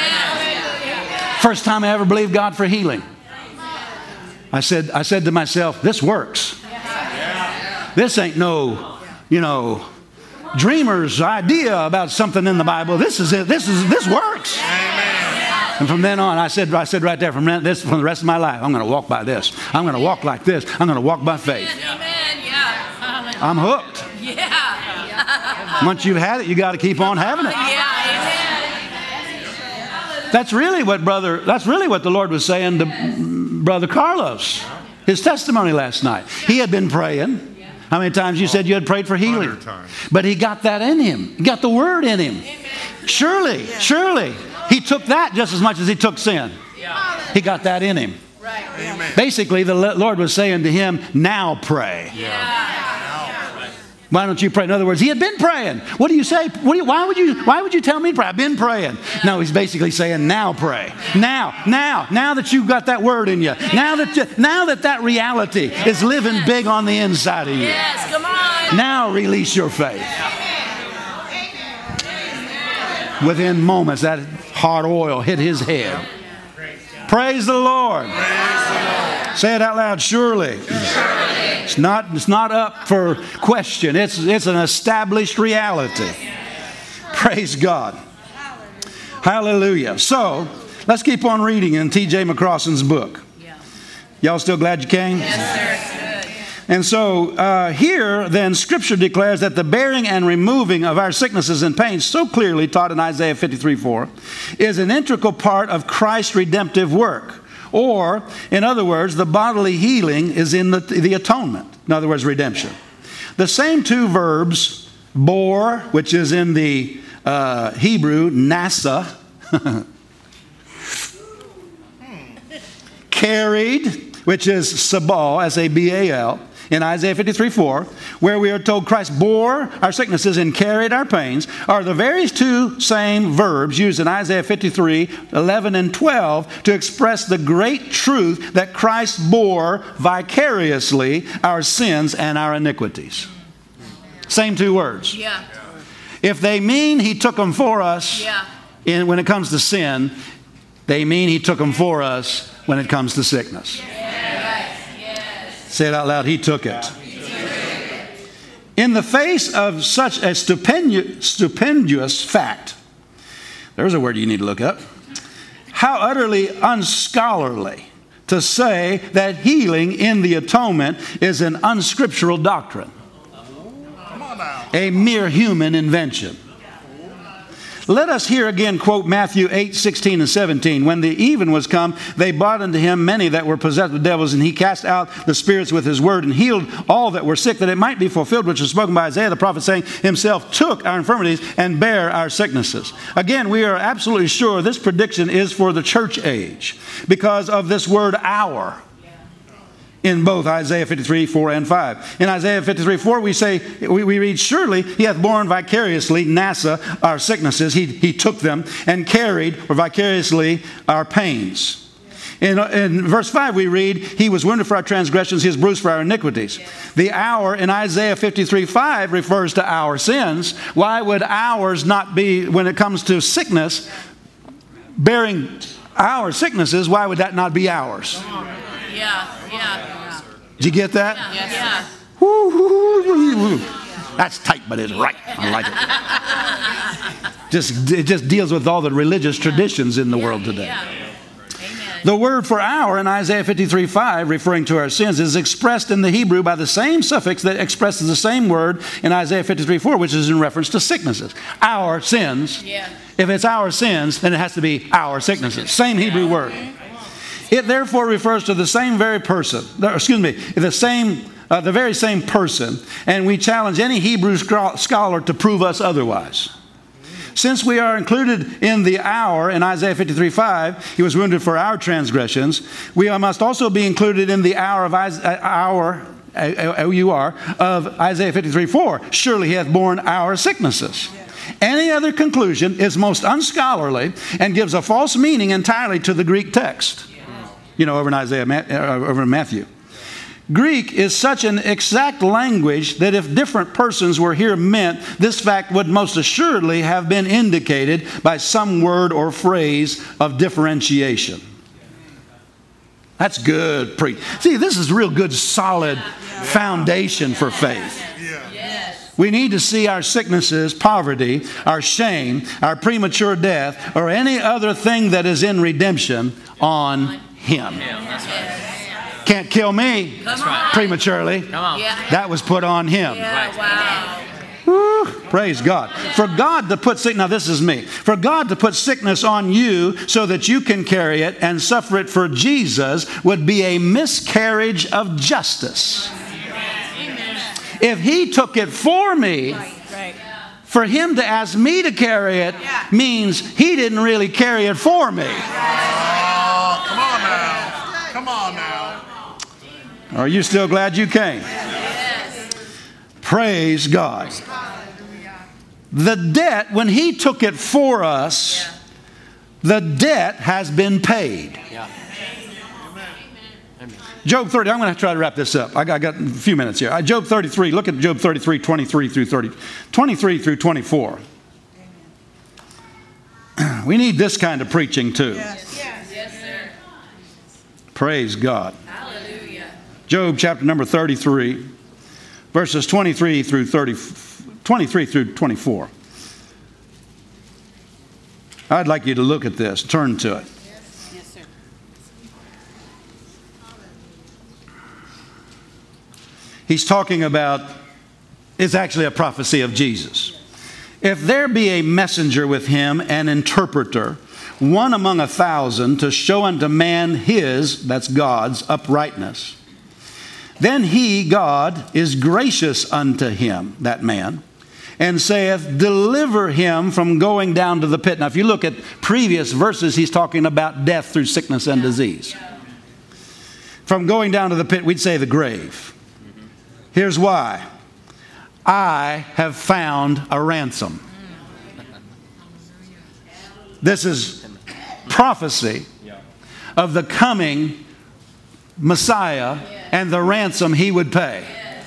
First time I ever believed God for healing. I said, I said to myself, this works. This ain't no, you know, dreamer's idea about something in the Bible. This is it. This is this works. And from then on, I said, I said right there, from this, from the rest of my life, I'm going to walk by this. I'm going to walk like this. I'm going to walk by faith. Amen. Yeah. I'm hooked. Yeah. Once you've had it, you got to keep on having it. Yeah. That's really what brother. That's really what the Lord was saying to Brother Carlos. His testimony last night. He had been praying. How many times you said you had prayed for healing? But he got that in him. He got the word in him. Surely, surely. He took that just as much as he took sin. He got that in him. Basically, the Lord was saying to him, now pray. Why don't you pray? In other words, he had been praying. What do you say? What do you, why would you Why would you tell me to pray? I've been praying. No, he's basically saying, now pray. Now, now, now that you've got that word in you. Now that you, now that that reality is living big on the inside of you. Yes, come on. Now release your faith. Within moments, that hot oil hit his head. Praise the Lord. Praise the Lord. Say it out loud. Surely. Surely. It's not, it's not up for question. It's, it's an established reality. Praise God. Hallelujah. So, let's keep on reading in T J McCrossan's book. Y'all still glad you came? Yes, sir. And so uh, here, then, Scripture declares that the bearing and removing of our sicknesses and pains, so clearly taught in Isaiah fifty-three, four, is an integral part of Christ's redemptive work. Or, in other words, the bodily healing is in the, the atonement. In other words, redemption. The same two verbs, bore, which is in the uh, Hebrew, nasa, carried, which is sabal, S A B A L, in Isaiah fifty-three four, where we are told Christ bore our sicknesses and carried our pains, are the very two same verbs used in Isaiah fifty-three eleven and twelve to express the great truth that Christ bore vicariously our sins and our iniquities. Same two words. Yeah. If they mean he took them for us Yeah. in, when it comes to sin, they mean he took them for us when it comes to sickness. Say it out loud. He took it. In the face of such a stupendu- stupendous fact, there's a word you need to look up. How utterly unscholarly to say that healing in the atonement is an unscriptural doctrine, a mere human invention. Let us here again quote Matthew eight, sixteen and seventeen. When the even was come, they brought unto him many that were possessed with devils, and he cast out the spirits with his word, and healed all that were sick, that it might be fulfilled, which was spoken by Isaiah the prophet, saying, himself took our infirmities and bare our sicknesses. Again, we are absolutely sure this prediction is for the church age because of this word our. In both Isaiah fifty-three, four and five. In Isaiah fifty-three, four, we say, we, we read, surely he hath borne vicariously, NASA, our sicknesses. He, he took them and carried or vicariously our pains. In, in verse five, we read, he was wounded for our transgressions, he was bruised for our iniquities. The our in Isaiah fifty-three, five refers to our sins. Why would ours not be, when it comes to sickness, bearing our sicknesses, why would that not be ours? Yeah. Yeah. Did you get that? Yes. Yeah. Woo, woo, woo, woo. That's tight, but it's right. I like it. Just, it just deals with all the religious traditions in the world today. Yeah. Amen. The word for our in Isaiah fifty-three, five, referring to our sins, is expressed in the Hebrew by the same suffix that expresses the same word in Isaiah fifty-three, four, which is in reference to sicknesses. Our sins. Yeah. If it's our sins, then it has to be our sicknesses. Same Hebrew word. It therefore refers to the same very person, excuse me, the same, uh, the very same person, and we challenge any Hebrew scholar to prove us otherwise. Since we are included in the our in Isaiah fifty-three, five, he was wounded for our transgressions, we must also be included in the hour of Isaiah, our, O U R, of Isaiah fifty-three, four. Surely he hath borne our sicknesses. Any other conclusion is most unscholarly and gives a false meaning entirely to the Greek text. You know, over in Isaiah, over in Matthew. Greek is such an exact language that if different persons were here meant, this fact would most assuredly have been indicated by some word or phrase of differentiation. That's good preach. See, this is real good, solid foundation for faith. We need to see our sicknesses, poverty, our shame, our premature death, or any other thing that is in redemption on Him. Can't kill me prematurely. That was put on Him. Woo, praise God. For God to put sickness, now this is me. For God to put sickness on you so that you can carry it and suffer it for Jesus would be a miscarriage of justice. If He took it for me, for Him to ask me to carry it means He didn't really carry it for me. Come on now. Come on now. Are you still glad you came? Yes. Praise God. The debt, when He took it for us, the debt has been paid. Job thirty, I'm going to try to wrap this up. I got, I got a few minutes here. Job thirty-three, look at Job thirty-three, twenty-three through thirty, twenty-three through twenty-four. We need this kind of preaching too. Yes. Yes, sir. Praise God. Hallelujah. Job chapter number thirty-three, verses twenty-three through thirty, twenty-three through twenty-four. I'd like you to look at this, turn to it. Yes, sir. He's talking about, it's actually a prophecy of Jesus. If there be a messenger with him, an interpreter, one among a thousand, to show unto man his, that's God's, uprightness, then he, God, is gracious unto him, that man, and saith, deliver him from going down to the pit. Now, if you look at previous verses, he's talking about death through sickness and disease. from going down to the pit, we'd say the grave. Here's why. I have found a ransom. This is prophecy of the coming Messiah and the ransom he would pay.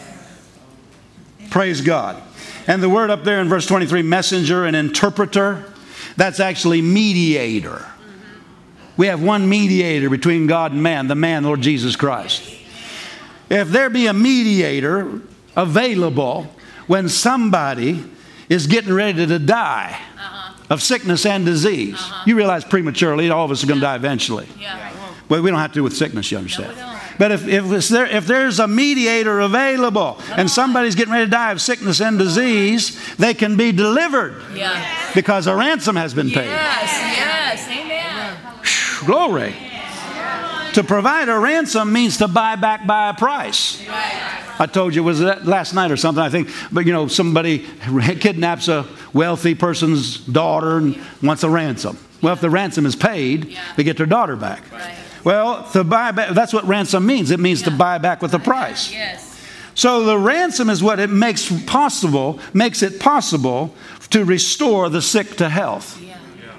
Praise God. And the word up there in verse twenty-three, messenger and interpreter, that's actually mediator. We have one mediator between God and man, the man, Lord Jesus Christ. If there be a mediator available when somebody is getting ready to die uh-huh. of sickness and disease, uh-huh. you realize prematurely all of us are going to die eventually. Yeah. Well, we don't have to do with sickness, you understand. No, but if, if, there, if there's a mediator available and somebody's getting ready to die of sickness and disease, they can be delivered yes. because a ransom has been paid. Yes, yes, amen. Whew, glory. To provide a ransom means to buy back by a price. I told you, it was last night or something, I think. But, you know, somebody kidnaps a wealthy person's daughter and wants a ransom. Well, if the ransom is paid, they get their daughter back. Well, to buy back, that's what ransom means. It means to buy back with a price. Yes. So the ransom is what it makes possible, makes it possible to restore the sick to health. Yeah.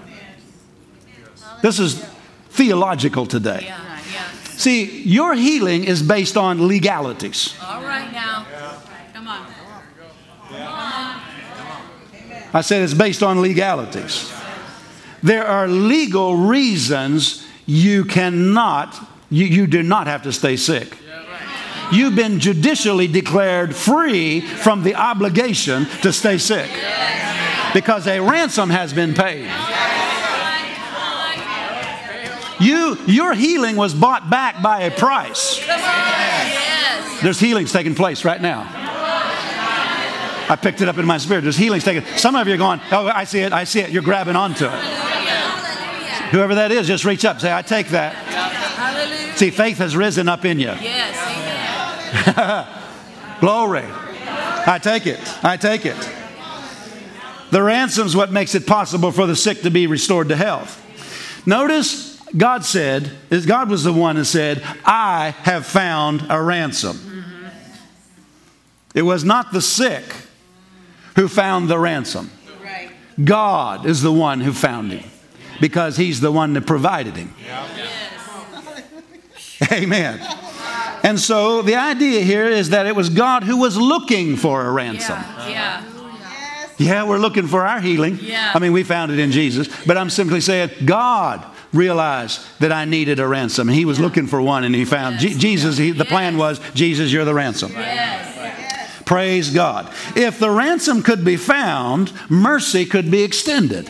This is theological today. Yeah. Yeah. See, your healing is based on legalities. All right now. Come on. Come on. I said it's based on legalities. There are legal reasons you cannot, you, you do not have to stay sick. You've been judicially declared free from the obligation to stay sick because a ransom has been paid. You, your healing was bought back by a price. There's healings taking place right now. I picked it up in my spirit. There's healings taking. Some of you are going, oh, I see it, I see it. You're grabbing onto it. Whoever that is, just reach up. Say, I take that. Hallelujah. See, faith has risen up in you. Yes. Glory. I take it. I take it. The ransom's what makes it possible for the sick to be restored to health. Notice God said, God was the one who said, I have found a ransom. Mm-hmm. It was not the sick who found the ransom. Right. God is the one who found him. Because he's the one that provided him. Yes. Amen. And so the idea here is that it was God who was looking for a ransom. Yeah. Yeah, yeah we're looking for our healing. Yeah. I mean, we found it in Jesus. But I'm simply saying God realized that I needed a ransom. He was looking for one and he found yes. Je- Jesus. He, the yes. plan was, Jesus, you're the ransom. Yes. Yes. Praise God. If the ransom could be found, mercy could be extended.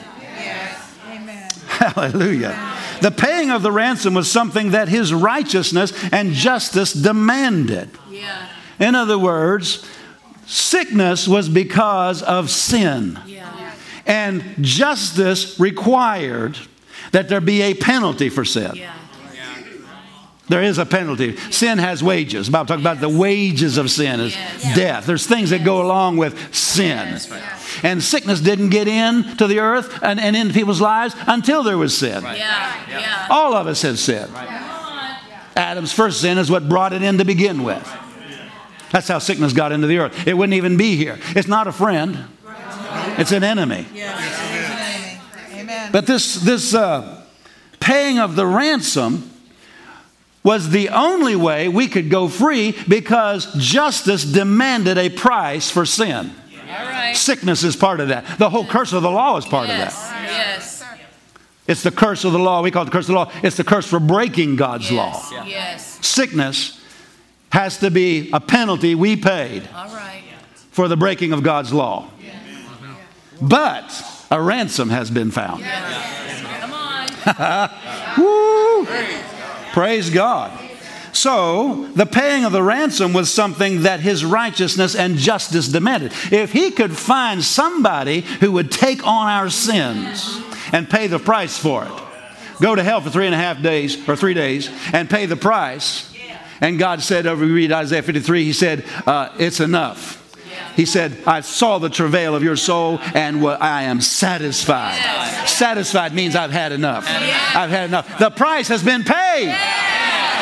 Hallelujah. The paying of the ransom was something that his righteousness and justice demanded. Yeah. In other words, sickness was because of sin. Yeah. And justice required that there be a penalty for sin. Yeah. There is a penalty. Sin has wages. The Bible talks about the wages of sin is yes. death. There's things that go along with sin. Yes. And sickness didn't get into the earth and, and into people's lives until there was sin. Right. Yeah. Yeah. All of us have sinned. Right. Adam's first sin is what brought it in to begin with. That's how sickness got into the earth. It wouldn't even be here. It's not a friend. It's an enemy. Yes. Amen. But this, this uh, paying of the ransom was the only way we could go free because justice demanded a price for sin. All right. Sickness is part of that. The whole curse of the law is part yes. of that. Yes. It's the curse of the law. We call it the curse of the law. It's the curse for breaking God's yes. law. Yes. Sickness has to be a penalty we paid All right. for the breaking of God's law. Yes. But a ransom has been found. Yes. Come on. Woo. Praise God. So, the paying of the ransom was something that his righteousness and justice demanded. If he could find somebody who would take on our sins and pay the price for it, go to hell for three and a half days or three days and pay the price. And God said, over we read Isaiah fifty-three, he said, uh, it's enough. He said, I saw the travail of your soul and I am satisfied. Yes. Satisfied means I've had enough. Yes. I've had enough. The price has been paid. Yes.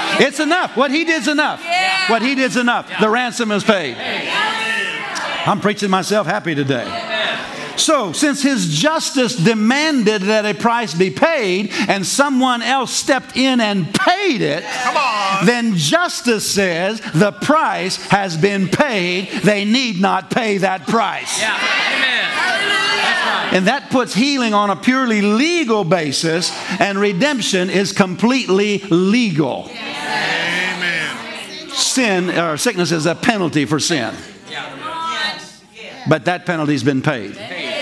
It's enough. What he did's enough. Yeah. What he did's enough. The ransom is paid. I'm preaching myself happy today. So, since his justice demanded that a price be paid and someone else stepped in and paid it, Come on. then justice says the price has been paid. They need not pay that price. Yeah. Amen. That's right. And that puts healing on a purely legal basis, and redemption is completely legal. Amen. Sin or sickness is a penalty for sin. But that penalty's been paid.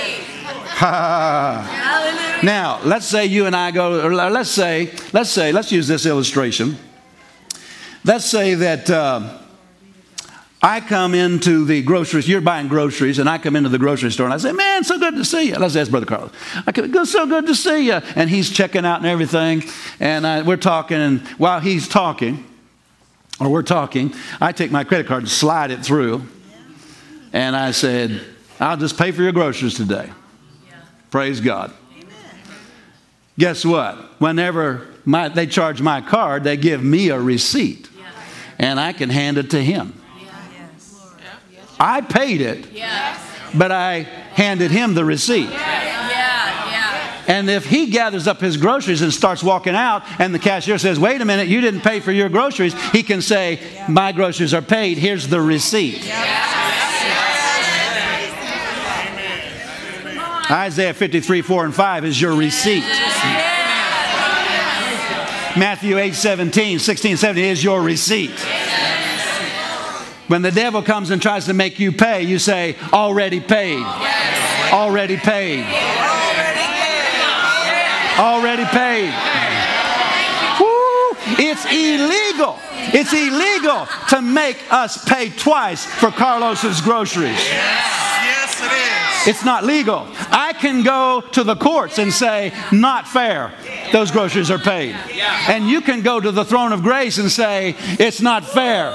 Now, let's say you and I go, or let's say, let's say, let's use this illustration. Let's say that uh, I come into the groceries, you're buying groceries, and I come into the grocery store and I say, man, so good to see you. Let's ask Brother Carlos. I come, "Good, so good to see you." And he's checking out and everything, and I, we're talking, and while he's talking, or we're talking, I take my credit card and slide it through, and I said, "I'll just pay for your groceries today." Praise God. Amen. Guess what? Whenever my, they charge my card, they give me a receipt. Yeah. And I can hand it to him. Yeah. Yes. I paid it, yes. But I handed him the receipt. Yeah. Yeah. Yeah. And if he gathers up his groceries and starts walking out and the cashier says, "Wait a minute, you didn't pay for your groceries," he can say, "My groceries are paid. Here's the receipt." Yeah. Isaiah fifty-three, four and five is your receipt. Matthew eight, seventeen, sixteen, seventeen is your receipt. When the devil comes and tries to make you pay, you say, "Already paid. Already paid. Already paid." Woo! It's illegal. It's illegal to make us pay twice for Carlos's groceries. Yes, it is. It's not legal. I can go to the courts and say, "Not fair. Those groceries are paid." And you can go to the throne of grace and say, "It's not fair.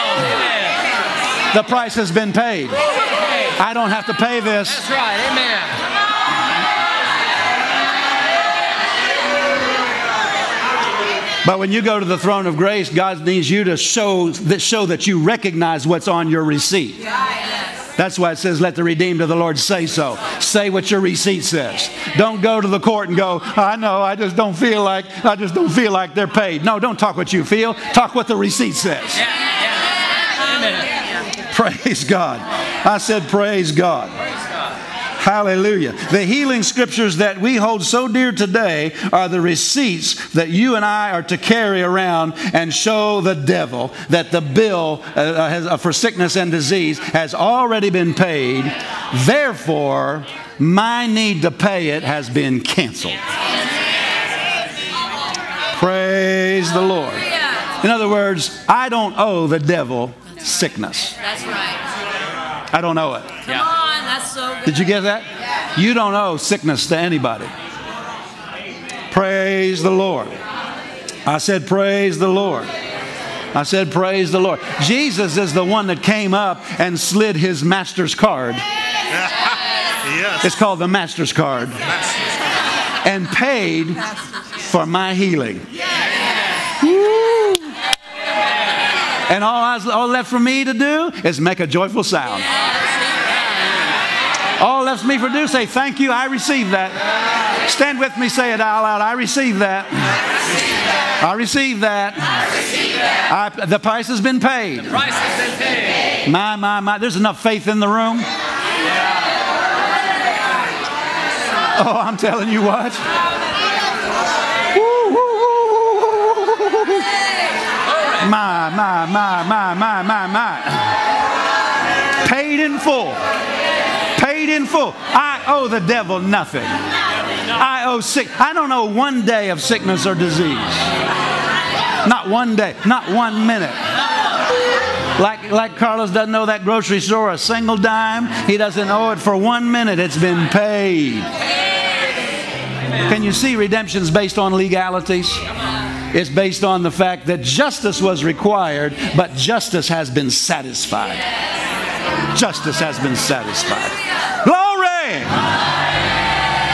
The price has been paid. I don't have to pay this." That's right. Amen. But when you go to the throne of grace, God needs you to show that, show that you recognize what's on your receipt. That's why it says, "Let the redeemed of the Lord say so." Say what your receipt says. Don't go to the court and go, "I know, I just don't feel like, I just don't feel like they're paid." No, don't talk what you feel. Talk what the receipt says. Yeah, yeah. Amen. Praise God. I said, praise God. Hallelujah. The healing scriptures that we hold so dear today are the receipts that you and I are to carry around and show the devil that the bill uh, has, uh, for sickness and disease has already been paid. Therefore, my need to pay it has been canceled. Praise the Lord. In other words, I don't owe the devil sickness. That's right. I don't owe it. Come on, that's so good. Did you get that? You don't owe sickness to anybody. Praise the Lord. I said, praise the Lord. I said, praise the Lord. Jesus is the one that came up and slid his master's card. Yes. It's called the master's card. And paid for my healing. Woo. And all, I was, all left for me to do is make a joyful sound. All left for me to do, say, "Thank you, I receive that." Stand with me, say it out loud. I receive that. I receive that. I, the price has been paid. The price has been paid. My, my, my. There's enough faith in the room. Oh, I'm telling you what. Woo, woo, woo, woo, woo. My, my, my, my, my, my, my. Paid in full. Paid in full. I owe the devil nothing. I owe sick. I don't owe one day of sickness or disease. Not one day. Not one minute. Like, like Carlos doesn't owe that grocery store a single dime. He doesn't owe it for one minute. It's been paid. Can you see redemption's based on legalities? It's based on the fact that justice was required, but justice has been satisfied. Justice has been satisfied. Glory!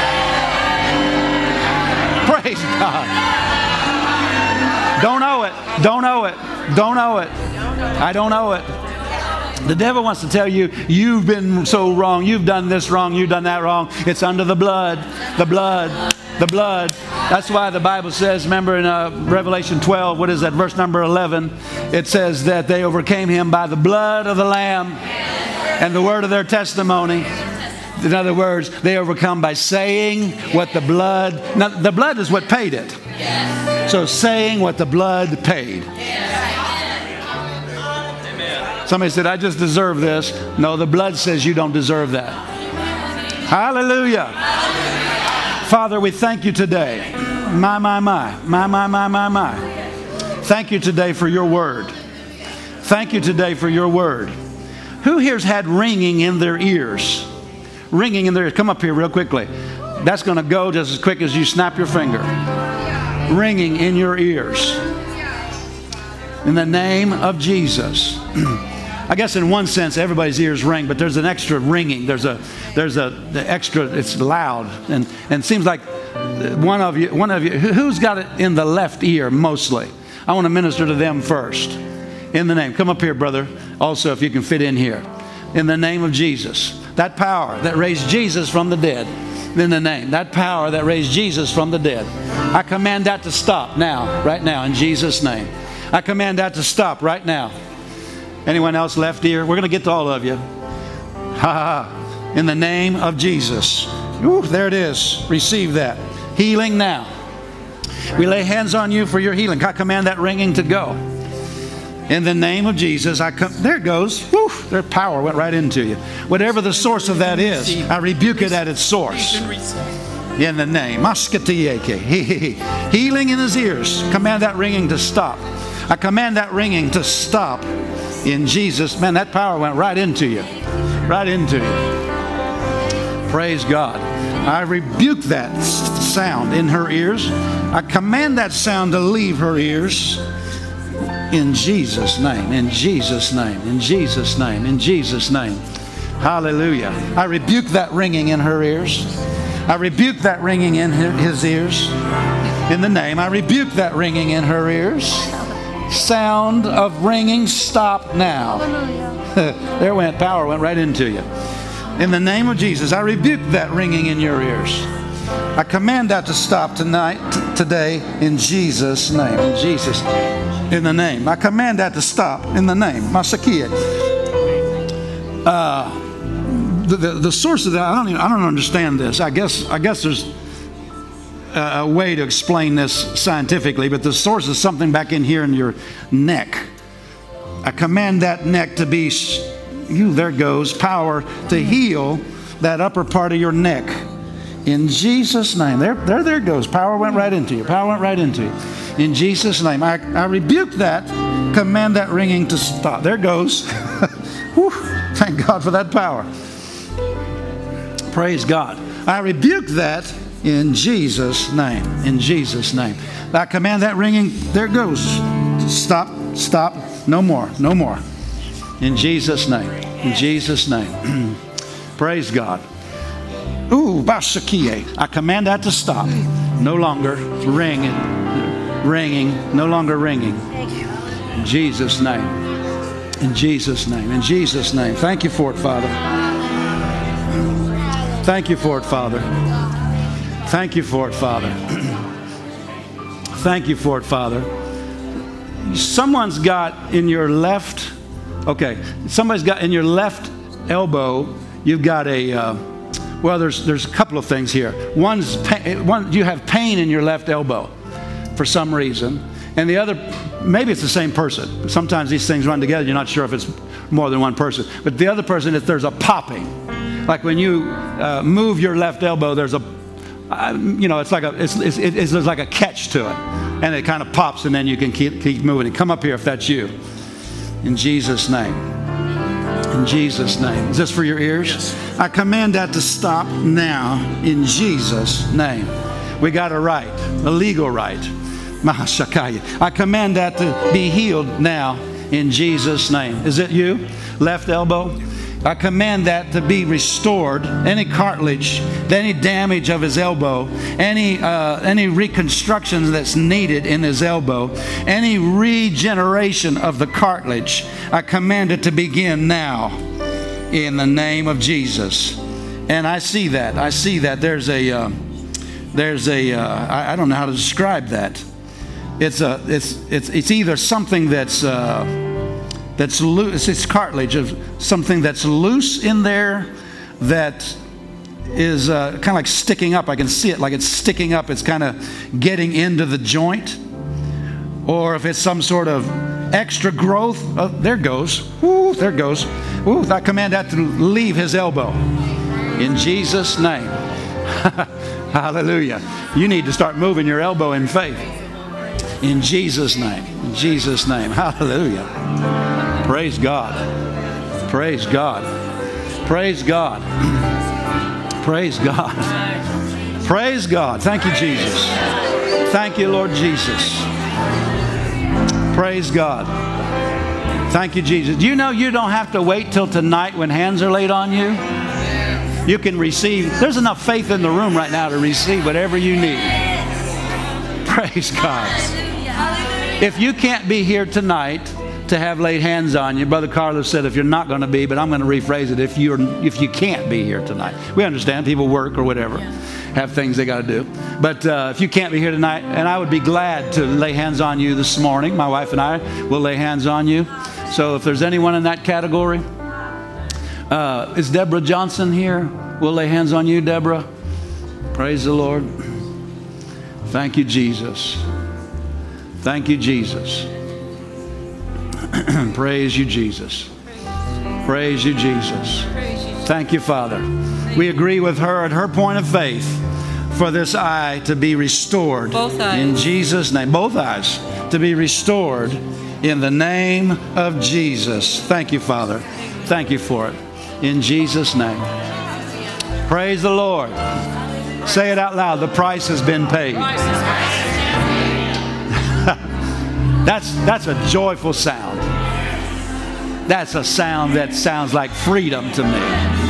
Praise God. Don't owe it. Don't owe it. Don't owe it. I don't owe it. The devil wants to tell you, you've been so wrong. You've done this wrong. You've done that wrong. It's under the blood. The blood. The blood. That's why the Bible says, remember in uh, Revelation twelve, what is that, verse number eleven? It says that they overcame him by the blood of the Lamb and the word of their testimony. In other words, they overcome by saying what the blood, now the blood is what paid it. So saying what the blood paid. Somebody said, I just deserve this. No, the blood says you don't deserve that. Hallelujah. Father, we thank you today. My, my, my, my, my, my, my, my. Thank you today for your word. Thank you today for your word. Who here's had ringing in their ears? Ringing in their ears. Come up here real quickly. That's going to go just as quick as you snap your finger. Ringing in your ears. In the name of Jesus. I guess in one sense everybody's ears ring, but there's an extra ringing. There's a there's a the extra. It's loud, and and it seems like one of you one of you who's got it in the left ear mostly. I want to minister to them first. In the name, come up here, brother. Also, if you can fit in here, in the name of Jesus, that power that raised Jesus from the dead. In the name, that power that raised Jesus from the dead. I command that to stop now, right now, in Jesus' name. I command that to stop right now. Anyone else left ear? We're going to get to all of you. Ha ha. In the name of Jesus. Ooh, there it is. Receive that. Healing now. We lay hands on you for your healing. I command that ringing to go. In the name of Jesus, I come. There it goes. Woo, their power went right into you. Whatever the source of that is, I rebuke it at its source. In the name. Healing in his ears. Command that ringing to stop. I command that ringing to stop. In Jesus, man, that power went right into you. Right into you. Praise God. I rebuke that sound in her ears. I command that sound to leave her ears. In Jesus' name. In Jesus' name. In Jesus' name. In Jesus' name. Hallelujah. I rebuke that ringing in her ears. I rebuke that ringing in his ears. In the name. I rebuke that ringing in her ears. Sound of ringing, stop now. There went power, went right into you. In the name of Jesus, I rebuke that ringing in your ears. I command that to stop tonight, t- today, in Jesus' name. In Jesus, in the name. I command that to stop in the name. Masakia. Uh, the, the the source of that, I don't even, I don't understand this. I guess I guess there's a way to explain this scientifically, but the source is something back in here in your neck. I command that neck to be, you, there goes, power to heal that upper part of your neck. In Jesus' name. There, there, there goes. Power went right into you. Power went right into you. In Jesus' name. I, I rebuke that. Command that ringing to stop. There goes. Whew, thank God for that power. Praise God. I rebuke that. In Jesus' name. In Jesus' name. I command that ringing. There it goes. Stop. Stop. No more. No more. In Jesus' name. In Jesus' name. Praise God. Ooh, Basakie. I command that to stop. No longer ringing. Ringing. No longer ringing. In Jesus' name. In Jesus' name. In Jesus' name. Thank you for it, Father. Thank you for it, Father. Thank you for it, Father. Thank you for it, Father. Someone's got in your left, okay, somebody's got in your left elbow, you've got a, uh, well, there's there's a couple of things here. One's pain, one, you have pain in your left elbow for some reason. And the other, maybe it's the same person. Sometimes these things run together. You're not sure if it's more than one person. But the other person, if there's a popping. Like when you uh, move your left elbow, there's a Uh, you know, it's like a it's, it's, it's there's like a catch to it, and it kind of pops, and then you can keep keep moving it. Come up here if that's you. In Jesus' name. In Jesus' name. Is this for your ears? Yes. I command that to stop now. In Jesus' name. We got a right, a legal right. Mahashakaya. I command that to be healed now. In Jesus' name. Is it you? Left elbow. I command that to be restored. Any cartilage, any damage of his elbow, any uh, any reconstruction that's needed in his elbow, any regeneration of the cartilage, I command it to begin now in the name of Jesus. And I see that. I see that. There's a uh, there's a uh, I, I don't know how to describe that. It's a it's it's it's either something that's uh, that's loose. It's cartilage of something that's loose in there that is uh, kind of like sticking up. I can see it like it's sticking up. It's kind of getting into the joint. Or if it's some sort of extra growth, oh, there it goes. Woo, there it goes. Woo, I command that to leave his elbow in Jesus' name. Hallelujah. You need to start moving your elbow in faith. In Jesus' name. In Jesus' name. Hallelujah. Praise God. Praise God. Praise God. Praise God. Praise God. Thank you, Jesus. Thank you, Lord Jesus. Praise God. Thank you, Jesus. Do you know you don't have to wait till tonight when hands are laid on you? You can receive. There's enough faith in the room right now to receive whatever you need. Praise God. If you can't be here tonight to have laid hands on you, Brother Carlos said if you're not going to be, but I'm going to rephrase it, if you're if you can't be here tonight. We understand people work or whatever, have things they got to do. But uh, if you can't be here tonight, and I would be glad to lay hands on you this morning. My wife and I will lay hands on you. So if there's anyone in that category, uh, is Deborah Johnson here? We'll lay hands on you, Deborah. Praise the Lord. Thank you, Jesus. Thank you, Jesus. Praise you, Jesus. Praise you, Jesus. Thank you, Father. We agree with her at her point of faith for this eye to be restored. Both eyes. In Jesus' name. Both eyes to be restored in the name of Jesus. Thank you, Father. Thank you for it. In Jesus' name. Praise the Lord. Say it out loud. The price has been paid. That's, that's a joyful sound. That's a sound that sounds like freedom to me.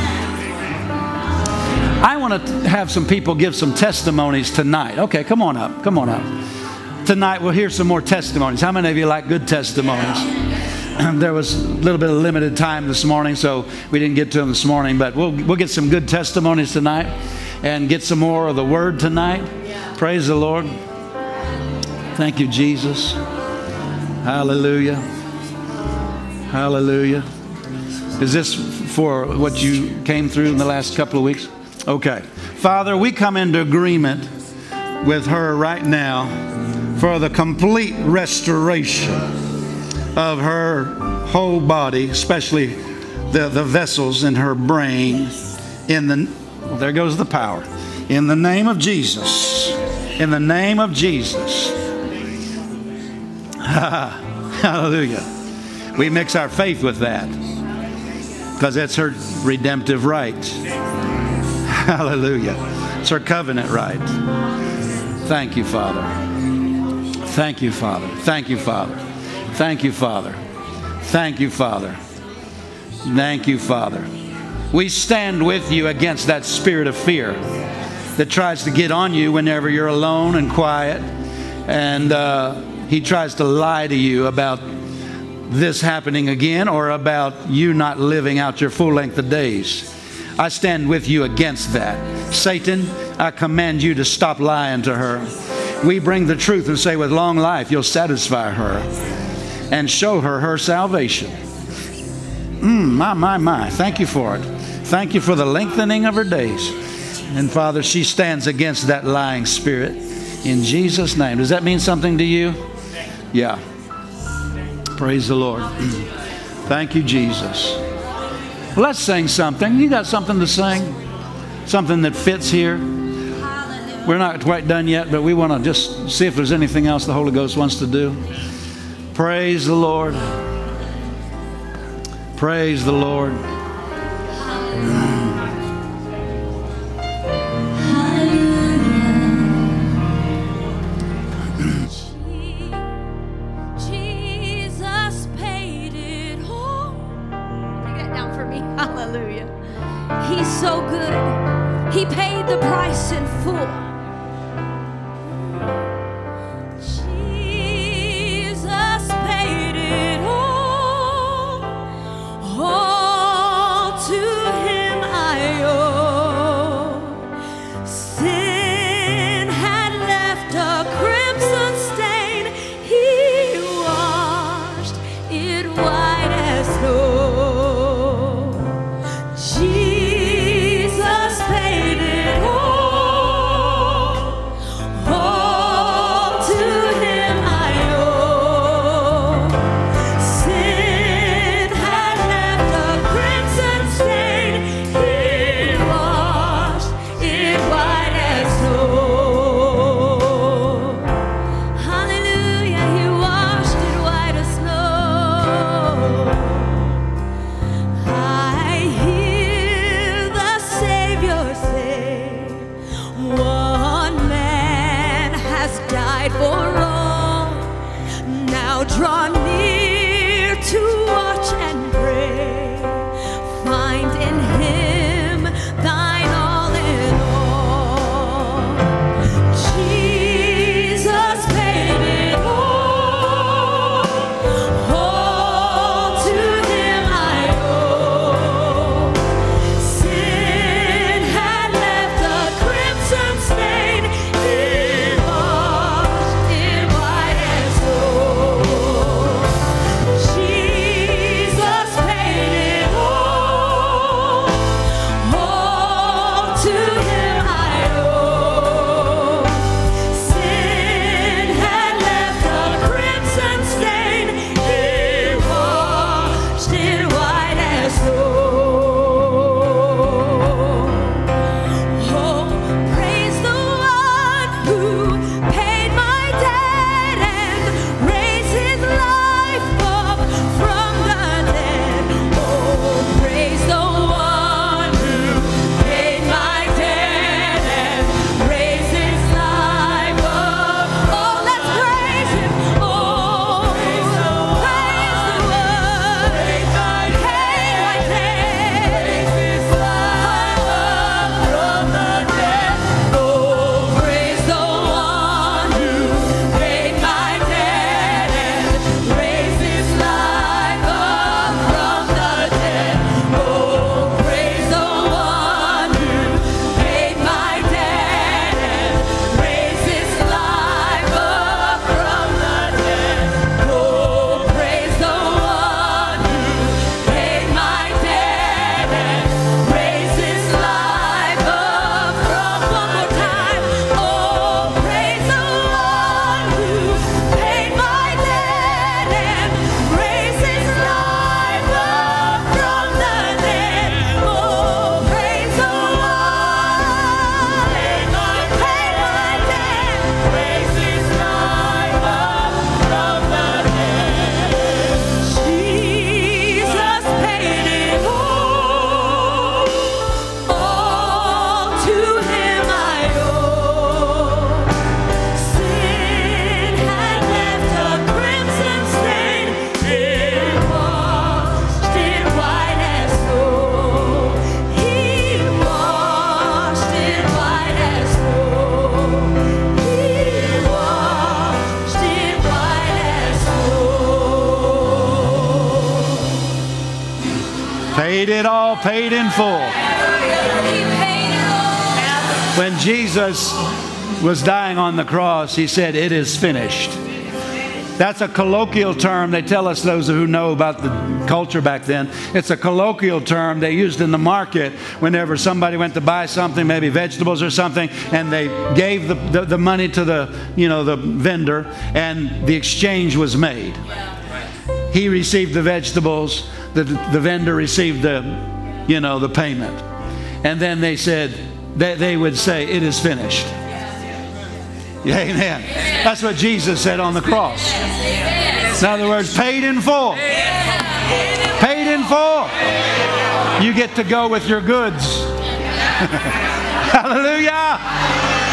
I want to have some people give some testimonies tonight. Okay, come on up. Come on up. Tonight we'll hear some more testimonies. How many of you like good testimonies? There was a little bit of limited time this morning, so we didn't get to them this morning. But we'll we'll get some good testimonies tonight and get some more of the Word tonight. Praise the Lord. Thank you, Jesus. Hallelujah. Hallelujah. Is this for what you came through in the last couple of weeks? Okay. Father, we come into agreement with her right now for the complete restoration of her whole body, especially the, the vessels in her brain. In the, well, there goes the power. In the name of Jesus. In the name of Jesus. Hallelujah. We mix our faith with that because that's her redemptive right. Hallelujah. It's her covenant right. Thank you, Father. Thank you, Father. Thank you, Father. Thank you, Father. Thank you, Father. Thank you, Father. We stand with you against that spirit of fear that tries to get on you whenever you're alone and quiet. And uh, he tries to lie to you about this happening again or about you not living out your full length of days. I stand with you against that. Satan, I command you to stop lying to her. We bring the truth and say with long life you'll satisfy her and show her her salvation. Mm, my, my, my. Thank you for it. Thank you for the lengthening of her days. And Father, she stands against that lying spirit in Jesus' name. Does that mean something to you? Yeah. Praise the Lord. Thank you, Jesus. Well, let's sing something. You got something to sing? Something that fits here? We're not quite done yet, but we want to just see if there's anything else the Holy Ghost wants to do. Praise the Lord. Praise the Lord. Jesus paid it all. Take that down for me. Hallelujah. in full. Jesus paid it all. All to him I owe. Sin had left a crimson stain. He washed it white as snow. Jesus paid it all. All to him I owe. Sin had left a crimson stain. He washed it white as snow. Hallelujah, he washed it white as snow. I hear the Savior say, one man has died for all. Now draw near to watch and pray. Find in him thine all in all. Jesus paid it all. All to him I owe. Sin had left a crimson stain. He washed it white as snow. Jesus paid it all. All to him I owe. Sin had left a crimson stain. He washed it white as snow. Oh, praise the one who paid my debt and raised his life up from the dead. Oh, praise the one who paid my debt and raised his life up. Oh, let's praise him. Oh, praise the one who paid my debt, raised his life up from the dead. Oh, praise the one who paid my debt and raised his life up from the dead. Oh, praise the one who paid my debt and raised his life up from the dead. Oh, praise the one who paid my debt and raised his life up from one more time. Oh, praise the one who paid my debt and raised his life up from the dead. Oh, praise the one who paid my debt, raised his life up from the dead. Jesus paid it all. All to him I owe. Sin had left a crimson stain. He washed it white as snow. He washed it white as snow. He washed it white as snow. Paid it all, paid in full. He paid it all. When Jesus was dying on the cross, he said, "It is finished." That's a colloquial term. They tell us, those who know about the culture back then, it's a colloquial term they used in the market whenever somebody went to buy something, maybe vegetables or something, and they gave the, the, the money to the, you know, the vendor, and the exchange was made. He received the vegetables, the, the vendor received the, you know, the payment. And then they said, they, they would say, "It is finished." Amen. That's what Jesus said on the cross. In other words, paid in full. Paid in full. You get to go with your goods. Hallelujah.